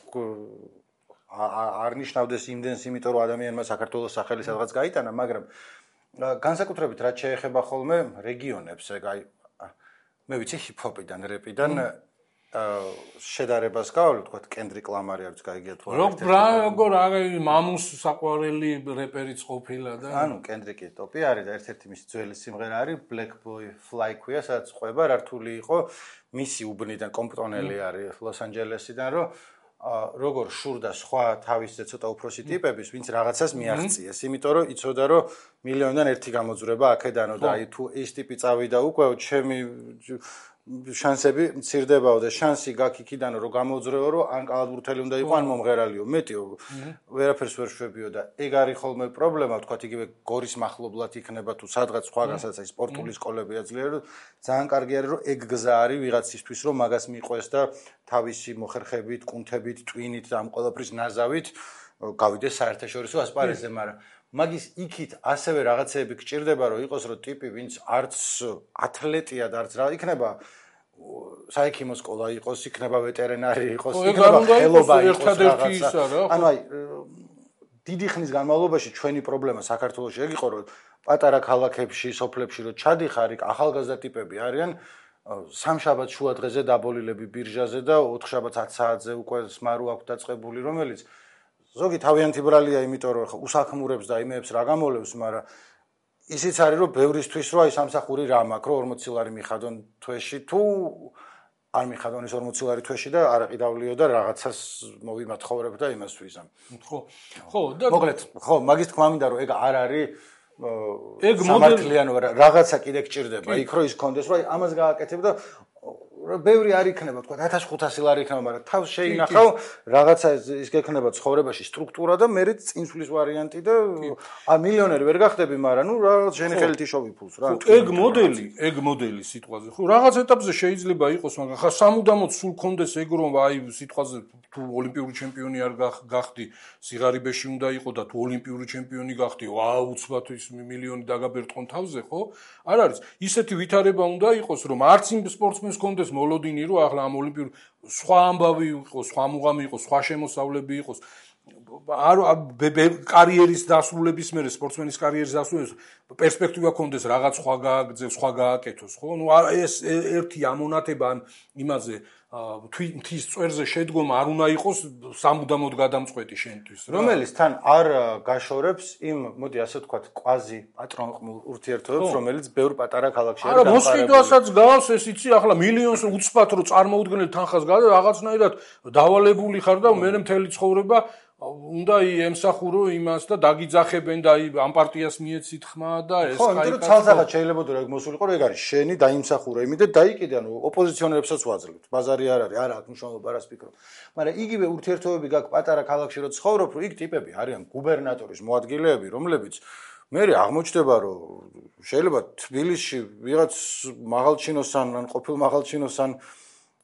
არ ნიშნავდეს იმდენს, იმიტომ რომ ადამიანმა საქართველოს სახელი სადღაც გაიტანა, მაგრამ განსაკუთრებით რაც შეეხება ხოლმე რეგიონებს, ეგ აი მე ვიცი ჰიპ-ჰოპიდან, რეპიდან შედარებას გავავლე, თქვა კენდრიკ ლამარი არის გაიგია თუ არა. როგორ აღი მამუს საყვარელი რეპერიც ყოფილა და ანუ კენდრიკი ტოპი არის და ერთ-ერთი მისი ძველი სიმღერა არის Black Boy Fly ქვია, სადაც ყვება რართული იყო მისი უბნიდან კომპტონელი არის ლოს-ანჯელესიდან, რომ როგორ შურდა სხვა თავისზე ცოტა უფროსი ტიპების, ვინც რაღაცას მიაღწიეს, იმიტომ რომ იცოდა რომ მილიონიდან ერთი გამოძვრება აქედანო და აი თუ ეს ტიპი წავიდა უკვე ჩემი შანსები მცირდებაო და შანსი გაქვს იქიდან რომ გამოძრეო რომ ან კალათბურთელი უნდა იყო ან მომღერალიო მეტიო ვერაფერს ვერ შვებიო და ეგ არის ხოლმე პრობლემა თქვა იგივე გორის მახლობლად იქნება თუ სადღაც სხვაგასაც აი სპორტული სკოლებია ძლიერ რომ ძალიან კარგი არის რომ ეგ გზა არის ვიღაცისთვის რომ მაგას მიყვეს და თავისი მოხერხებით, კუნთებით, ტვინით და ამ ყველაფრის ნაზავით გავიდეს საერთაშორისო ასპარეზზე, მაგრამ მაგის იქით ასევე რაღაცეები გჭირდება რომ იყოს რომ ტიპი ვინც არც ათლეტია და არც რა იქნება საექიმო სკოლა იყოს, იქნება ვეტერინარი იყოს, იქნება ხელობა იყოს რაღაცა. ანუ აი დიდი ხნის განმავლობაში ჩვენი პრობლემა საქართველოში ეგ იყო რომ პატარა ქალაქებში, სოფლებში რომ ჩადიხარ, იქ ახალგაზრდა ტიპები არიან სამშაბათ შუა დღეზე დაბოლილები ბირჟაზე და ოთხშაბათს ათი საათზე უკვე სმარო აქვს დაწყებული, რომელიც ზოგი თავიანთი ბრალია, იმიტომ რომ ხა უსაქმურებს და იმეებს რა გამოლევს, მაგრამ ისიც არის რომ ბევრისთვის რო აი სამსახური რა მაქვს, რომ ორმოცი ლარი მიხადონ თვეში თუ არ მიხადონ ეს ორმოცი ლარი თვეში და არაყიდავლიო და რაღაცას მოვიმათხოვრებ და იმას ვიზამ. ხო. ხო, და მოკლედ, ხო, მაგის თქმა მინდა რომ ეგ არ არის ეგ მოდელიანო რაღაცა კიდე გჭირდება, იქ რო ის კონდეს, რომ აი ამას გააკეთებ და ბევრი არ იქნება, თქვა ათას ხუთასი ლარი იქნება, მაგრამ თავს შეინახავ რაღაცა ის გექნება ცხოვრებაში სტრუქტურა და მე წინსვლის ვარიანტი და ა მილიონერი ვერ გახდები, მაგრამ ნუ რაღაც შენი ხელით იშოვი ფულს რა. ეგ მოდელი, ეგ მოდელი სიტყვაზე. ხო, რაღაც ეტაპზე შეიძლება იყოს, მაგრამ ხა სამუდამოდ სულ კონდეს ეგ რომ აი სიტყვაზე თუ ოლიმპიური ჩემპიონი არ გახდი, სიღარიბეში უნდა იყო და თუ ოლიმპიური ჩემპიონი გახდი, ვაუ, უცბად ის მილიონი დაგაბერტყონ თავზე, ხო? არ არის. ისეთი ვითარება უნდა იყოს, რომ არც იმ სპორტსმენს კონდეს მოლოდინი რომ ახლა ამ ოლიმპიურ სხვა ამბავი იყოს, სხვა მუღამი იყოს, სხვა შემოსავლები იყოს. არ კარიერის დასრულების მერე სპორტსმენის კარიერის დასრულების პერსპექტივა კონდეს რაღაც სხვა გააგზევს, სხვა გააკეთოს, ხო? ნუ ეს ერთი ამონათება ან იმაზე თვითის წვერზე შედგომა არ უნდა იყოს სამუდამოდ გადამწყვეტი შენთვის, რა. რომელიც თან არ გაშორებს იმ, მოდი ასე ვთქვათ, კვაზი პატრონყმულ ურთიერთობებს, რომელიც ბევრ პატარა ქალაქში არის დამყარებული. არა, მოსყიდვასაც გავს ეს იცი, ახლა მილიონს უცბად რო წარმოუდგენელ თანხას გადა, რაღაცნაირად დავალებული ხარ და მე მთელი ცხოვრება უნდა ემსახურო იმას და დაგიძახებენ და ამ პარტიას მიეცით ხმა და ეს ხო, იმიტომ რომ ცალსახად შეიძლება თუ ეგ მოსულიყო, ეგ არის შენი დაიმსახურე იმით და დაიკიდე, ანუ ოპოზიციონერებსაც ვაძლევთ. ბაზარი არ არის, არა აქვს მნიშვნელობა რას ფიქრობ. მაგრამ იგივე ურთიერთობები გაქვს პატარა ქალაქში რო ცხოვრობ, რომ იქ ტიპები არიან გუბერნატორის მოადგილეები, რომლებიც მე აღმოჩნდება, რომ შეიძლება თბილისში ვიღაც მაღალჩინოსან ან ყოფილ მაღალჩინოსან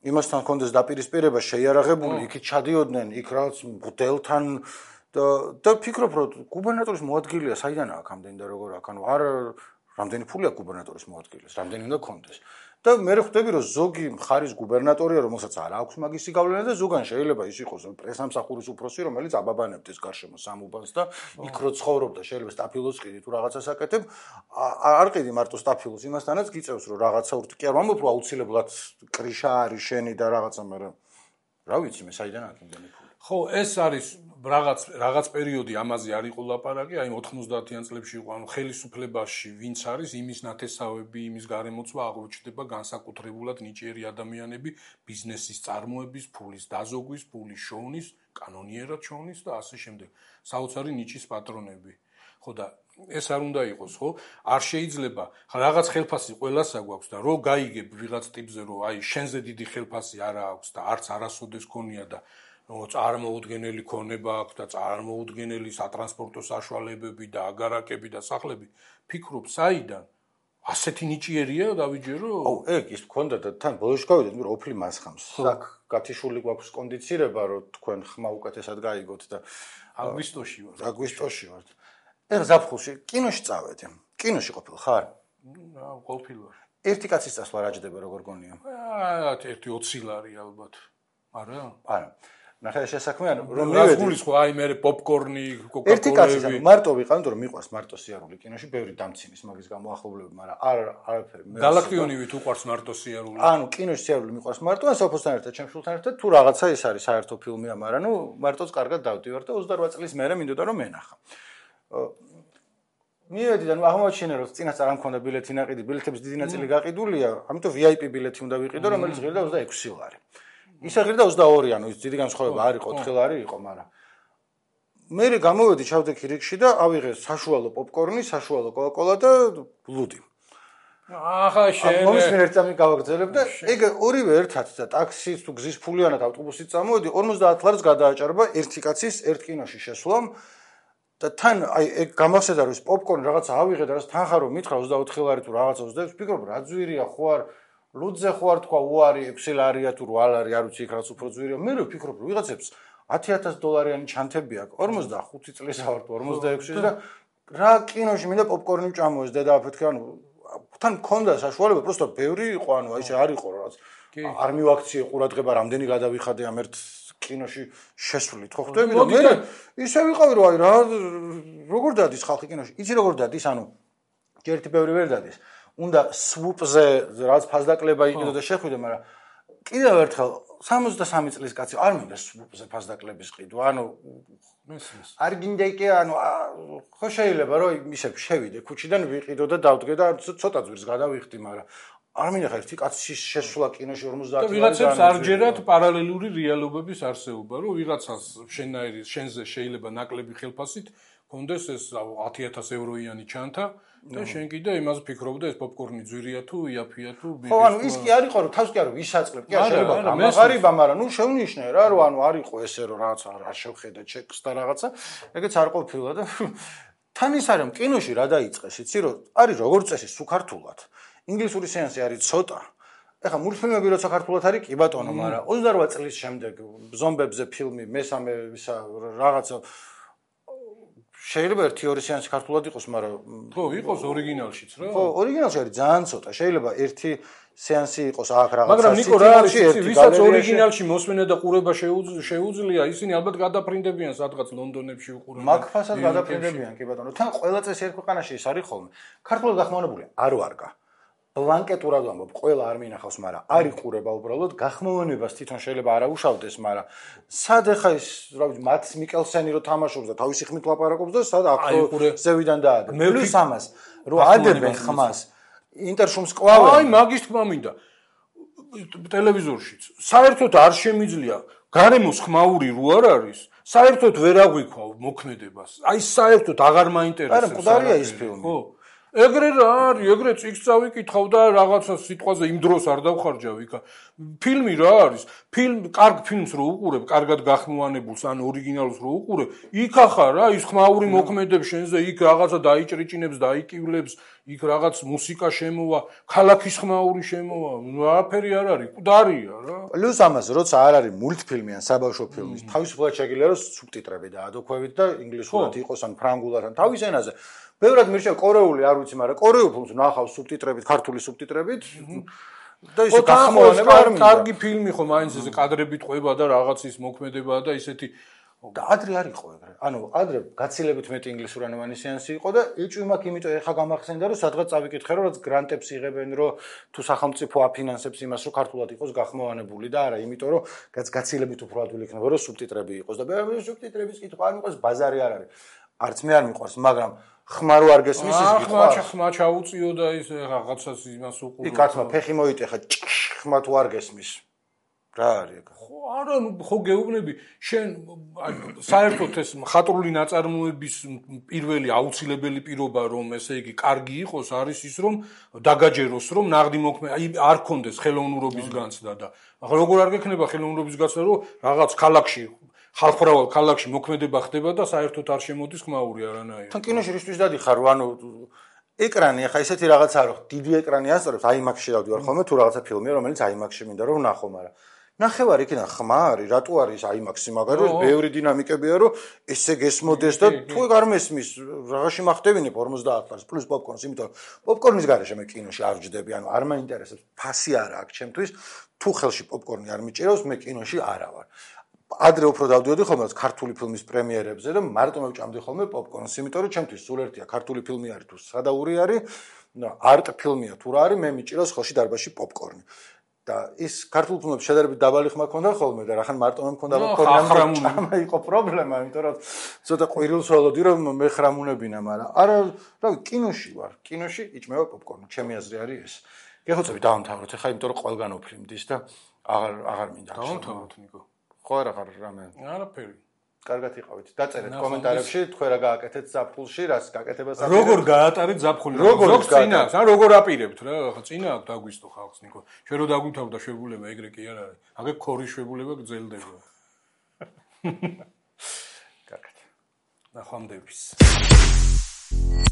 იმასთან კონდეს დაპირისპირება შეიარაღებული, იქით ჩადიოდნენ, იქ რაღაც მღვდელთან და და ფიქრობ რომ გუბერნატორის მოადგილეა საიდან აქვს ამდენი და როგორ აქვს, ანუ არ რამდენი ფული აქვს გუბერნატორის მოადგილეს, რამდენი უნდა კონდეს. და მე ხვდები რომ ზოგი მხარის გუბერნატორია, რომელსაც არ აქვს მაგისი გავლენა და ზოგან შეიძლება ის იყოს პრესამსახურის უფროსი, რომელიც აბაბანებდეს გარშემო სამუბანს და იქ რო ცხოვრობდა, შეიძლება სტაფილოს ყიდი თუ რაღაცას აკეთებ, არ ყიდი მარტო სტაფილოს, იმასთანაც გიწევს რომ რაღაცა ურთი კი არ ვამბობ რომ აუცილებლად კრიშა არის შენი და რაღაცა, მაგრამ რა ვიცი მე საიდან აქვს იმდენი ფული. ხო, ეს არის რაღაც რაღაც პერიოდი ამაზე არ იყო ლაპარაკი, აი ოთხმოცდაათიან წლებში იყო, ანუ ხელისუფლებაში ვინც არის, იმის ნათესავები, იმის გარემოცვა აღმოჩნდება განსაკუთრებულად ნიჭიერი ადამიანები, ბიზნესის წარმოების, ფულის დაზოგვის, ფულის შოვნის, კანონიერად შოვნის და ასე შემდეგ. საოცარი ნიჭის პატრონები. ხო და ეს არ უნდა იყოს, ხო? არ შეიძლება რაღაც ხელფასი ყველას აქვს და რო გაიგებ ვიღაც ტიპზე, რომ აი შენზე დიდი ხელფასი არა აქვს და არც არასოდეს ქონია და წარმოუდგენელი ქონება აქვს და წარმოუდგენელი სატრანსპორტო საშუალებები და აგარაკები და სახლები, ფიქრობ, საიდან? ასეთი ნიჭიერია დავიჯერო? აუ, ეგ ის მქონდა და თან ბოლოში გავიდეთ, მე ოფლი მასხამს. საკ გათიშული გვაქვს კონდიცირება, რომ თქვენ ხმა უკეთესად გაიგოთ და აგვისტოში ვარ. აგვისტოში ვარ. ეხლა ზაფხულში კინოში წავედი. კინოში ყოფილ ხარ? აა, ყოფილ ვარ. ერთი კაცის წასვლა რა ჯდება, როგორ გონია? აა, ერთი ოცი ლარი ალბათ. არა? არა. ნახე შესაქმე რომ მივედი გულის ხო აი მე პოპკორნი, კოკაკოლები. ერთი კაცი მარტო ვიყავ, იმიტომ რომ მიყვარს მარტო სიარული კინოში, ბევრი დამცინის მაგის გამო ახლობლები, მაგრამ არ არაფერი. გალაქტიონივით უყვარს მარტო სიარული. ანუ კინოში სიარული მიყვარს მარტო, ან სოფოსთან ერთად, ჩემ შულთან ერთად, თუ რაღაცა ის არის საერთო ფილმია, მაგრამ ნუ მარტოც კარგად დავდივარ და ოცდარვა წლის მერე მინდოდა რომ მენახა. მივედი და ნუ აღმოჩინე რომ წინასწარ არ მქონდა ბილეთი ნაყიდი, ბილეთების დიდი ნაწილი გაყიდულია, ამიტომ ვი აი პი ბილეთი უნდა ვიყიდო, რომელიც ღირდა ოცდაექვსი ლარი. ისე ღირდა ოცდაორი, ანუ ის დიდი განსხვავება არ იყო, ოთხი ლარი იყო, მაგრამ მე გამოვედი, ჩავდექი რიგში და ავიღე საშუალო პოპკორნი, საშუალო კოკაკოლა და ლუდი. ახლა შენ მომის მე ერთ წამი გავაგრძელებ და ეგ ორივე ერთად და ტაქსის თუ გზის ფულიანად ავტობუსით წამოვედი, ორმოცდაათ ლარს გადააჭარბა ერთი კაცის ერთ კინოში შესვლამ და თან აი ეგ გამახსენდა რომ ეს პოპკორნი რაღაცა ავიღე და რაც თანხა რომ მითხრა ოცდაოთხი ლარი თუ რაღაცა ოცდაექვსი, ფიქრობ რა ძვირია ხო არ ლუდზე ხო არ თქვა უარი ექვსი ლარია თუ რვა ლარი, არ ვიცი იქ რაც უფრო ძვირია. მე რო ვფიქრობ რომ ვიღაცებს ათი ათას დოლარიანი ჩანთები აქვს, ორმოცდახუთი წლისა ვარ თუ ორმოცდაექვსი და რა კინოში მინდა პოპკორნი ვჭამო ეს დედა აფეთქე, ანუ თან მქონდა საშუალება, პროსტო ბევრი იყო, ანუ აი ესე არ იყო რაღაც არ მივაქციე ყურადღება, რამდენი გადავიხადე ამ ერთ კინოში შესვლით, ხო ხვდები და მე ისე ვიყავი რომ აი რა როგორ დადის ხალხი კინოში, იცი როგორ დადის, ანუ ერთი ბევრი ვერ დადის. უნდა სვუპზე რაც ფასდაკლება იყიდო და შეხვიდე, მაგრამ კიდევ ერთხელ სამოცდასამი წლის კაცი არ მინდა სვუპზე ფასდაკლების ყიდვა, ანუ მესმის. არ გინდა იკე, ანუ ხო შეიძლება რომ ისე შევიდე ქუჩიდან ვიყიდო და დავდგე და ცოტა ძვირს გადავიხდი, მაგრამ არ მინდა ხა ერთი კაცის შესვლა კინოში ორმოცდაათი და ვიღაცებს არ ჯერათ პარალელური რეალობების არსებობა, რომ ვიღაცას შენაირი შენზე შეიძლება ნაკლები ხელფასით კონდეს ეს ათი ათას ევროიანი ჩანთა და შენ კიდე იმას ფიქრობდა ეს პოპკორნი ძვირია თუ იაფია თუ ხო, ანუ ის კი არ იყო რომ თავს კი არ ვისაწყლებ, კი არ შეიძლება გამაღარიბა, მაგრამ ნუ შევნიშნე რა, რომ ანუ არ იყო ესე რომ რაღაცა არ შევხედე ჩეკს და რაღაცა, ეგეც არ ყოფილა და თან ის არის კინოში რა დაიწყეს, იცი რომ არის როგორც წესი სუქართულად. ინგლისური სეანსი არის ცოტა. ეხლა მულტფილმები როცა ქართულად არის, კი ბატონო, მაგრამ ოცდარვა წლის შემდეგ ზომბებზე ფილმი, მესამე ისა რაღაცა შეიძლება ერთი ორი სეანსი ქართულად იყოს, მაგრამ ხო, იყოს ორიგინალშიც რა. ხო, ორიგინალში არის ძალიან ცოტა. შეიძლება ერთი სეანსი იყოს აქ რაღაცა. მაგრამ ნიკო რა არის, ვისაც ორიგინალში მოსმენა და ყურება შეუძლია, ისინი ალბათ გადაფრინდებიან სადღაც ლონდონებში უყურებენ. მაგფასად გადაფრინდებიან, კი ბატონო. თან ყველა წესი ერთ ქვეყანაში ის არის ხოლმე. ქართულად გახმოვანებული არ ვარგა. ბლანკეტურად ვამბობ, ყველა არ მინახავს, მაგრამ არ იყურება უბრალოდ გახმოვანებას თვითონ შეიძლება არ აუშავდეს, მაგრამ სად ახლა ის რა ვიცი, მატს მიკელსენი რო თამაშობს და თავისი ხმით ლაპარაკობს და სად აქ ზევიდან დაადებ. პლუს ამას, რო ადებენ ხმას, ინტერშუმს კლავენ. აი, მაგის თქმა მინდა. ტელევიზორშიც საერთოდ არ შემიძლია გარემოს ხმაური რო არ არის, საერთოდ ვერ აგვიქვა მოქმედებას. აი, საერთოდ აღარ მაინტერესებს. არა, მკვდარია ის ფილმი. ხო. ეგრე რა არის, ეგრე წიგნს წავიკითხავ და რაღაცა სიტყვაზე იმ დროს არ დავხარჯავ იქა. ფილმი რა არის? ფილმ, კარგ ფილმს რო უყურებ, კარგად გახმოვანებულს ან ორიგინალურს რო უყურებ, იქ ახარ რა, ის ხმაური მოქმედებს შენზე, იქ რაღაცა დაიჭრიჭინებს, დაიკივლებს, იქ რაღაც მუსიკა შემოვა, ქალაქის ხმაური შემოვა, არაფერი არ არის, მკვდარია რა. პლუს ამას, როცა არ არის მულტფილმი ან საბავშვო ფილმი, თავისუფლად შეგიძლია რომ სუბტიტრები დაადოქვევით და ინგლისურად იყოს ან ფრანგულად ან თავის ენაზე. ბევრად მირჩევ კორეული არ ვიცი, მაგრამ კორეულ ფილმს ნახავ სუბტიტრებით, ქართული სუბტიტრებით. და ისე გახმოვანება არ მინდა. კარგი ფილმი ხო მაინც ესე კადრები ტყვება და რაღაც ის მოქმედება და ისეთი და ადრე არ იყო ეგრე. ანუ ადრე გაცილებით მეტი ინგლისურენოვანი სეანსი იყო და ეჭვი მაქვს, იმიტომ ეხა გამახსენდა რომ სადღაც წავიკითხე რომ რაც გრანტებს იღებენ, რომ თუ სახელმწიფო აფინანსებს იმას, რომ ქართულად იყოს გახმოვანებული და არა, იმიტომ რომ გაცილებით უფრო ადვილი იქნება რომ სუბტიტრები იყოს და მე სუბტიტრების კითხვა არ მიყვარს, ბაზარი არ არის. არც მე არ მიყვარს, მაგრამ ხმარო არ გესმის ის კითხვა. ახლა ხმა ჩაუწიო და ის რაღაცას იმას უყურო. იქ კაცმა ფეხი მოიტეხა, ხმა თუ არ გესმის. რა არის ეგ? ხო, არა, ხო გეუბნები, შენ საერთოდ ეს მხატვრული ნაწარმოების პირველი აუცილებელი პირობა რომ ესე იგი კარგი იყოს არის ის რომ დაგაჯეროს რომ ნაღდი მოქმედება, აი არ კონდეს ხელოვნურობის განცდა და ახლა როგორ არ გექნება ხელოვნურობის განცდა რომ რაღაც ქალაქში ხალხმრავალ ქალაქში მოქმედება ხდება და საერთოდ არ შემოდის ხმაური არანაირი. თან კინოში რისთვის დადიხარ, ანუ ეკრანი ახლა ესეთი რაღაცა რო დიდი ეკრანი ასწრებს, აიმაქსში დავდივარ ხოლმე თუ რაღაცა ფილმია, რომელიც აიმაქსში მინდა რომ ვნახო, მაგრამ ნახევარი იქიდან ხმა არის, რატო არის აიმაქსი, მაგრამ ეს ბევრი დინამიკებია, რომ ესე გესმოდეს და თუ არ მესმის, რაღაცი მახდებინებ ორმოცდაათ ლარს პლუს პოპკორნს, იმიტომ რომ პოპკორნის გარეშე მე კინოში არ ვჯდები, ანუ არ მაინტერესებს, ფასი არა აქვს ჩემთვის, თუ ხელში პოპკორნი არ მიჭირავს, მე კინოში არა ვარ. ადრე უფრო დავდიოდი ხოლმე ქართული ფილმის პრემიერებზე და მარტო მევჭამდი ხოლმე პოპკორნს, იმიტომ რომ ჩემთვის სულ ერთია ქართული ფილმი არის თუ სადაური არის, არტ ფილმია თუ რა არის, მე მიჭირავს ხელში დარბაზში პოპკორნი. და ის ქართულ ფილმებში შედარებით დაბალი ხმა ქონდა ხოლმე და რახან მარტო მე მქონდა პოპკორნი, ჭამა იყო პრობლემა, იმიტომ რომ ცოტა ყვირილს ველოდი რომ მე ხრამუნებინა, მაგრამ არა, რავი, კინოში ვარ, კინოში იჭმევა პოპკორნი, ჩემი აზრი არის ეს. გეხოცები დავამთავროთ ახლა, იმიტომ რომ ყველგან ოფლიმდის და აღარ აღარ მინდა. დავამთავროთ ნიკო. ხო არა ხარ რამე? არაფერი. კარგად იყავით. დაწერეთ კომენტარებში, თქვენ რა გააკეთეთ ზაფხულში, რას გაკეთებას აკეთეთ. როგორ გაატარეთ ზაფხული? როგორ წინა აქვს, ან როგორ აპირებთ რა? ხა წინა აქვს დაგვისტო ხალხს ნიკო. შენ რო დაგვითავ და შეგულება ეგრე კი არ არის. აგე ქორის შეგულება გძელდება. კარგად. ნახვამდების.